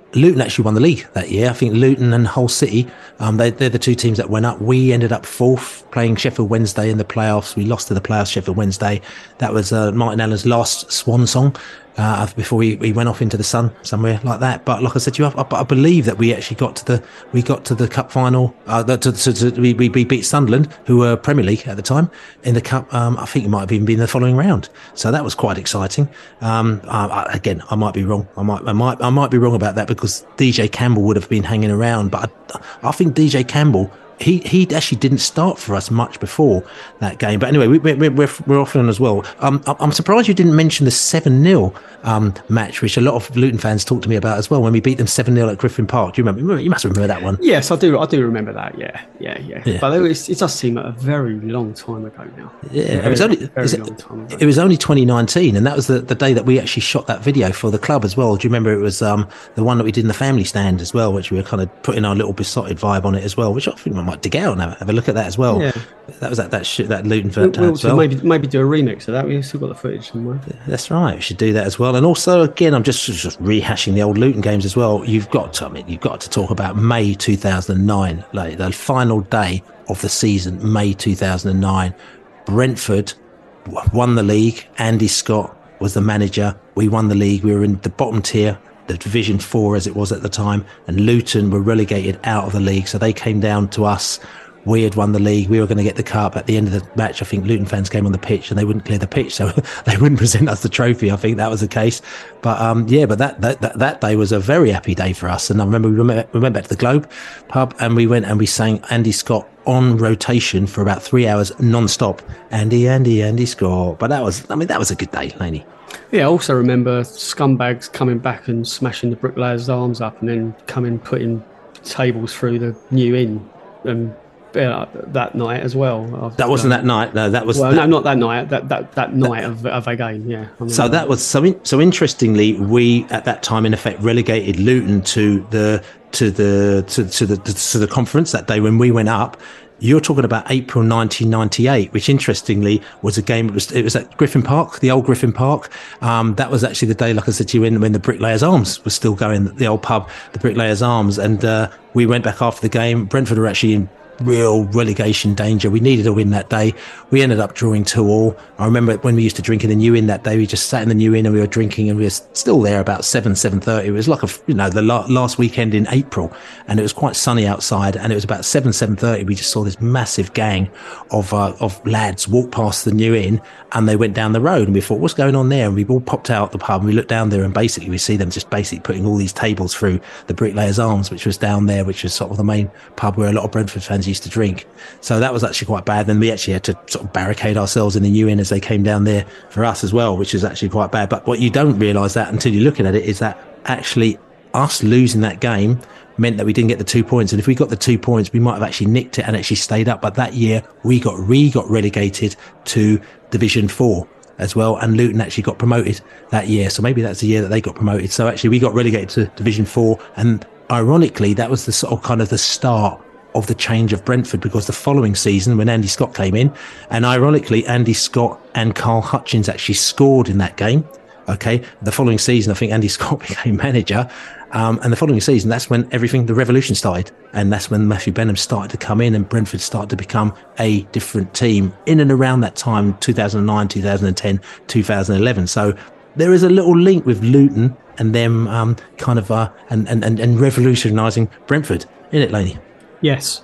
Luton actually won the league that year. I think Luton and Hull City, they're the two teams that went up. We ended up 4th, playing Sheffield Wednesday in the playoffs. We lost to the playoffs, Sheffield Wednesday. That was Martin Allen's last swan song before he went off into the sun somewhere like that. But like I said to you, I believe that we actually got to the cup final. We beat Sunderland, who were Premier League at the time, in the cup. I think it might have even been the following round. So that was quite exciting. Again, I might be wrong. I might be wrong about that, because DJ Campbell would have been hanging around. But I think DJ Campbell, he actually didn't start for us much before that game. But anyway, we're off on as well. I'm surprised you didn't mention the 7-0 match, which a lot of Luton fans talked to me about as well, when we beat them 7-0 at Griffin Park. Do you remember? You must remember that one. Yes, I do remember that. Yeah. But it does seem a very long time ago now. Yeah, it was only 2019, and that was the day that we actually shot that video for the club as well. Do you remember? It was the one that we did in the family stand as well, which we were kind of putting our little Besotted vibe on it as well, which I think I might dig out and have a look at that as well. Yeah. That was that Luton for that as well. Maybe do a remix of that. We've still got the footage somewhere. That's right. We should do that as well. And also, again, I'm just rehashing the old Luton games as well. You've got to talk about May 2009, like the final day of the season, May 2009. Brentford won the league. Andy Scott was the manager. We won the league. We were in the bottom tier, the Division 4 as it was at the time, and Luton were relegated out of the league. So they came down to us. We had won the league. We were going to get the cup. At the end of the match, I think Luton fans came on the pitch and they wouldn't clear the pitch, so they wouldn't present us the trophy. I think that was the case. But but that day was a very happy day for us. And I remember we went back to the Globe pub and we went and we sang Andy Scott on rotation for about 3 hours non-stop. Andy Scott. But that was a good day, Laney. Yeah, I also remember scumbags coming back and smashing the Bricklayers Arms up and then putting tables through the New Inn and that night as well. That wasn't that night. No, that was. Well, no, not that night. That night of a game. Yeah. So that was so interestingly, we at that time in effect relegated Luton to the conference that day when we went up. You're talking about April 1998, which interestingly was a game. It was at Griffin Park, the old Griffin Park. That was actually the day, like I said to you, when the Bricklayers Arms was still going, the old pub, the Bricklayers Arms, and we went back after the game. Brentford were actually in real relegation danger. We needed a win that day. We ended up drawing 2-2. I remember when we used to drink in the New Inn that day, we just sat in the New Inn and we were drinking, and we were still there about 7:30. It was like the last weekend in April, and it was quite sunny outside, and it was about 7:30. We just saw this massive gang of lads walk past the New Inn, and they went down the road, and we thought, what's going on there? And we all popped out the pub and we looked down there, and basically we see them just basically putting all these tables through the Bricklayers Arms, which was down there, which was sort of the main pub where a lot of Brentford fans used to drink. So that was actually quite bad. Then we actually had to sort of barricade ourselves in the New Inn as they came down there for us as well, which is actually quite bad. But what you don't realise that until you're looking at it is that actually us losing that game meant that we didn't get the 2 points. And if we got the 2 points, we might have actually nicked it and actually stayed up. But that year we got relegated to Division 4 as well, and Luton actually got promoted that year. So maybe that's the year that they got promoted. So actually we got relegated to Division 4, and ironically that was the sort of kind of the start of the change of Brentford, because the following season when Andy Scott came in, and ironically Andy Scott and Carl Hutchins actually scored in that game. Okay, the following season I think Andy Scott became manager, and the following season that's when the revolution started, and that's when Matthew Benham started to come in and Brentford started to become a different team in and around that time, 2009, 2010, 2011. So there is a little link with Luton and them and revolutionising Brentford, isn't it, Laney? Yes.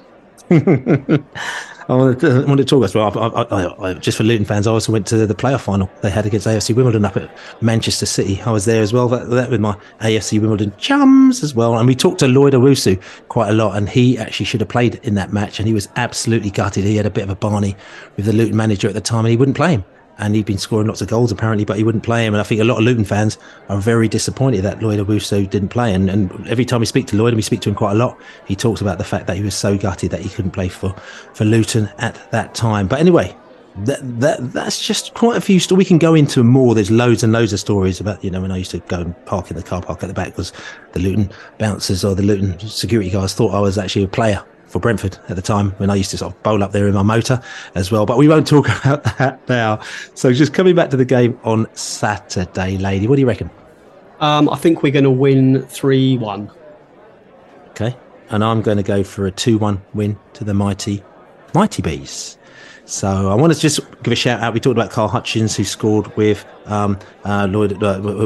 I want to talk as well. I just for Luton fans, I also went to the playoff final they had against AFC Wimbledon up at Manchester City. I was there as well, that with my AFC Wimbledon chums as well. And we talked to Lloyd Owusu quite a lot, and he actually should have played in that match, and he was absolutely gutted. He had a bit of a Barney with the Luton manager at the time, and he wouldn't play him. And he'd been scoring lots of goals apparently, but he wouldn't play him. And I think a lot of Luton fans are very disappointed that Lloyd Owusu didn't play. And every time we speak to Lloyd, and we speak to him quite a lot, he talks about the fact that he was so gutted that he couldn't play for Luton at that time. But anyway, that's just quite a few stories. We can go into more. There's loads and loads of stories about, when I used to go and park in the car park at the back, because the Luton bouncers or the Luton security guys thought I was actually a player for Brentford at the time, when I used to sort of bowl up there in my motor as well. But we won't talk about that now. So just coming back to the game on Saturday, lady, what do you reckon? I think we're going to win 3-1. Okay. And I'm going to go for a 2-1 win to the Mighty Bees. So I want to just give a shout out. We talked about Carl Hutchins, who scored with Lloyd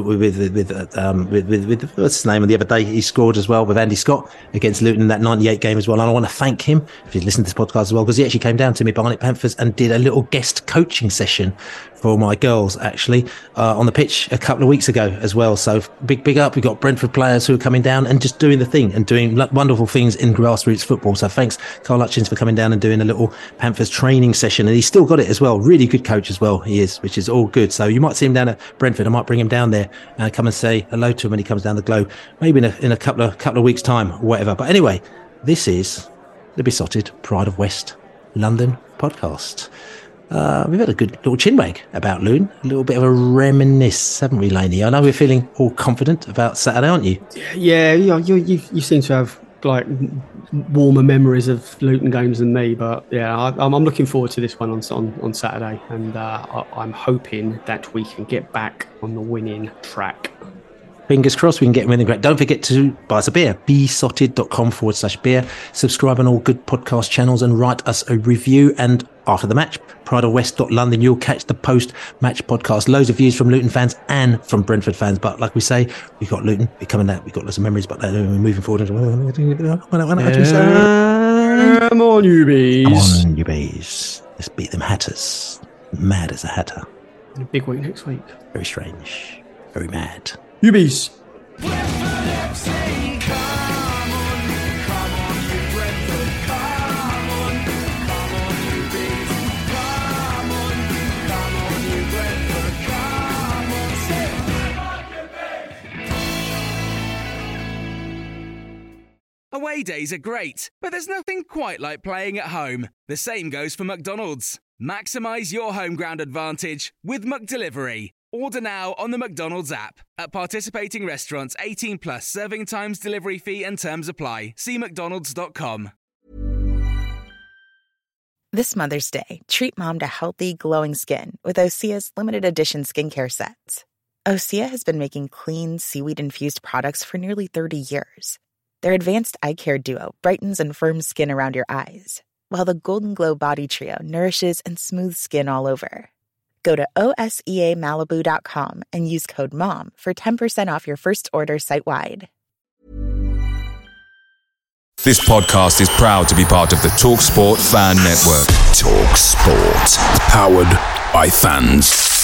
with what's his name? And the other day he scored as well with Andy Scott against Luton in that 98 game as well. And I want to thank him if you listen to this podcast as well, because he actually came down to me, Barnet Panthers, and did a little guest coaching session for my girls actually on the pitch a couple of weeks ago as well. So big up. We've got Brentford players who are coming down and just doing the thing and doing wonderful things in grassroots football. So thanks, Carl Hutchins, for coming down and doing a little Panthers training session. And he's still got it as well. Really good coach as well, he is, which is all good. So you might see him down at Brentford. I might bring him down there and come and say hello to him when he comes down the Globe, maybe in a couple of weeks' time or whatever. But anyway, this is the Besotted Pride of West London podcast. We've had a good little chinwag about Luton, a little bit of a reminisce, haven't we, Laney? I know we're feeling all confident about Saturday, aren't you? Yeah, you seem to have like warmer memories of Luton games than me, but yeah, I'm looking forward to this one on Saturday, and I'm hoping that we can get back on the winning track. Fingers crossed we can get winning great. Don't forget to buy us a beer, besotted.com/beer. Subscribe on all good podcast channels and write us a review. And after the match, prideofwest.london, you'll catch the post-match podcast. Loads of views from Luton fans and from Brentford fans. But like we say, we've got Luton, we're coming out, we've got lots of memories, but we're moving forward. Come on, you bees. Come on, you bees. Let's beat them Hatters. Mad as a Hatter. A big week next week. Very strange. Very mad. You bees. Away days are great, but there's nothing quite like playing at home. The same goes for McDonald's. Maximise your home ground advantage with McDelivery. Order now on the McDonald's app. At participating restaurants, 18 plus, serving times, delivery fee and terms apply. See mcdonalds.com. This Mother's Day, treat mom to healthy, glowing skin with Osea's limited edition skincare sets. Osea has been making clean, seaweed-infused products for nearly 30 years. Their advanced eye care duo brightens and firms skin around your eyes, while the Golden Glow Body Trio nourishes and smooths skin all over. Go to OSEAMalibu.com and use code MOM for 10% off your first order site-wide. This podcast is proud to be part of the TalkSport Fan Network. TalkSport. Powered by fans.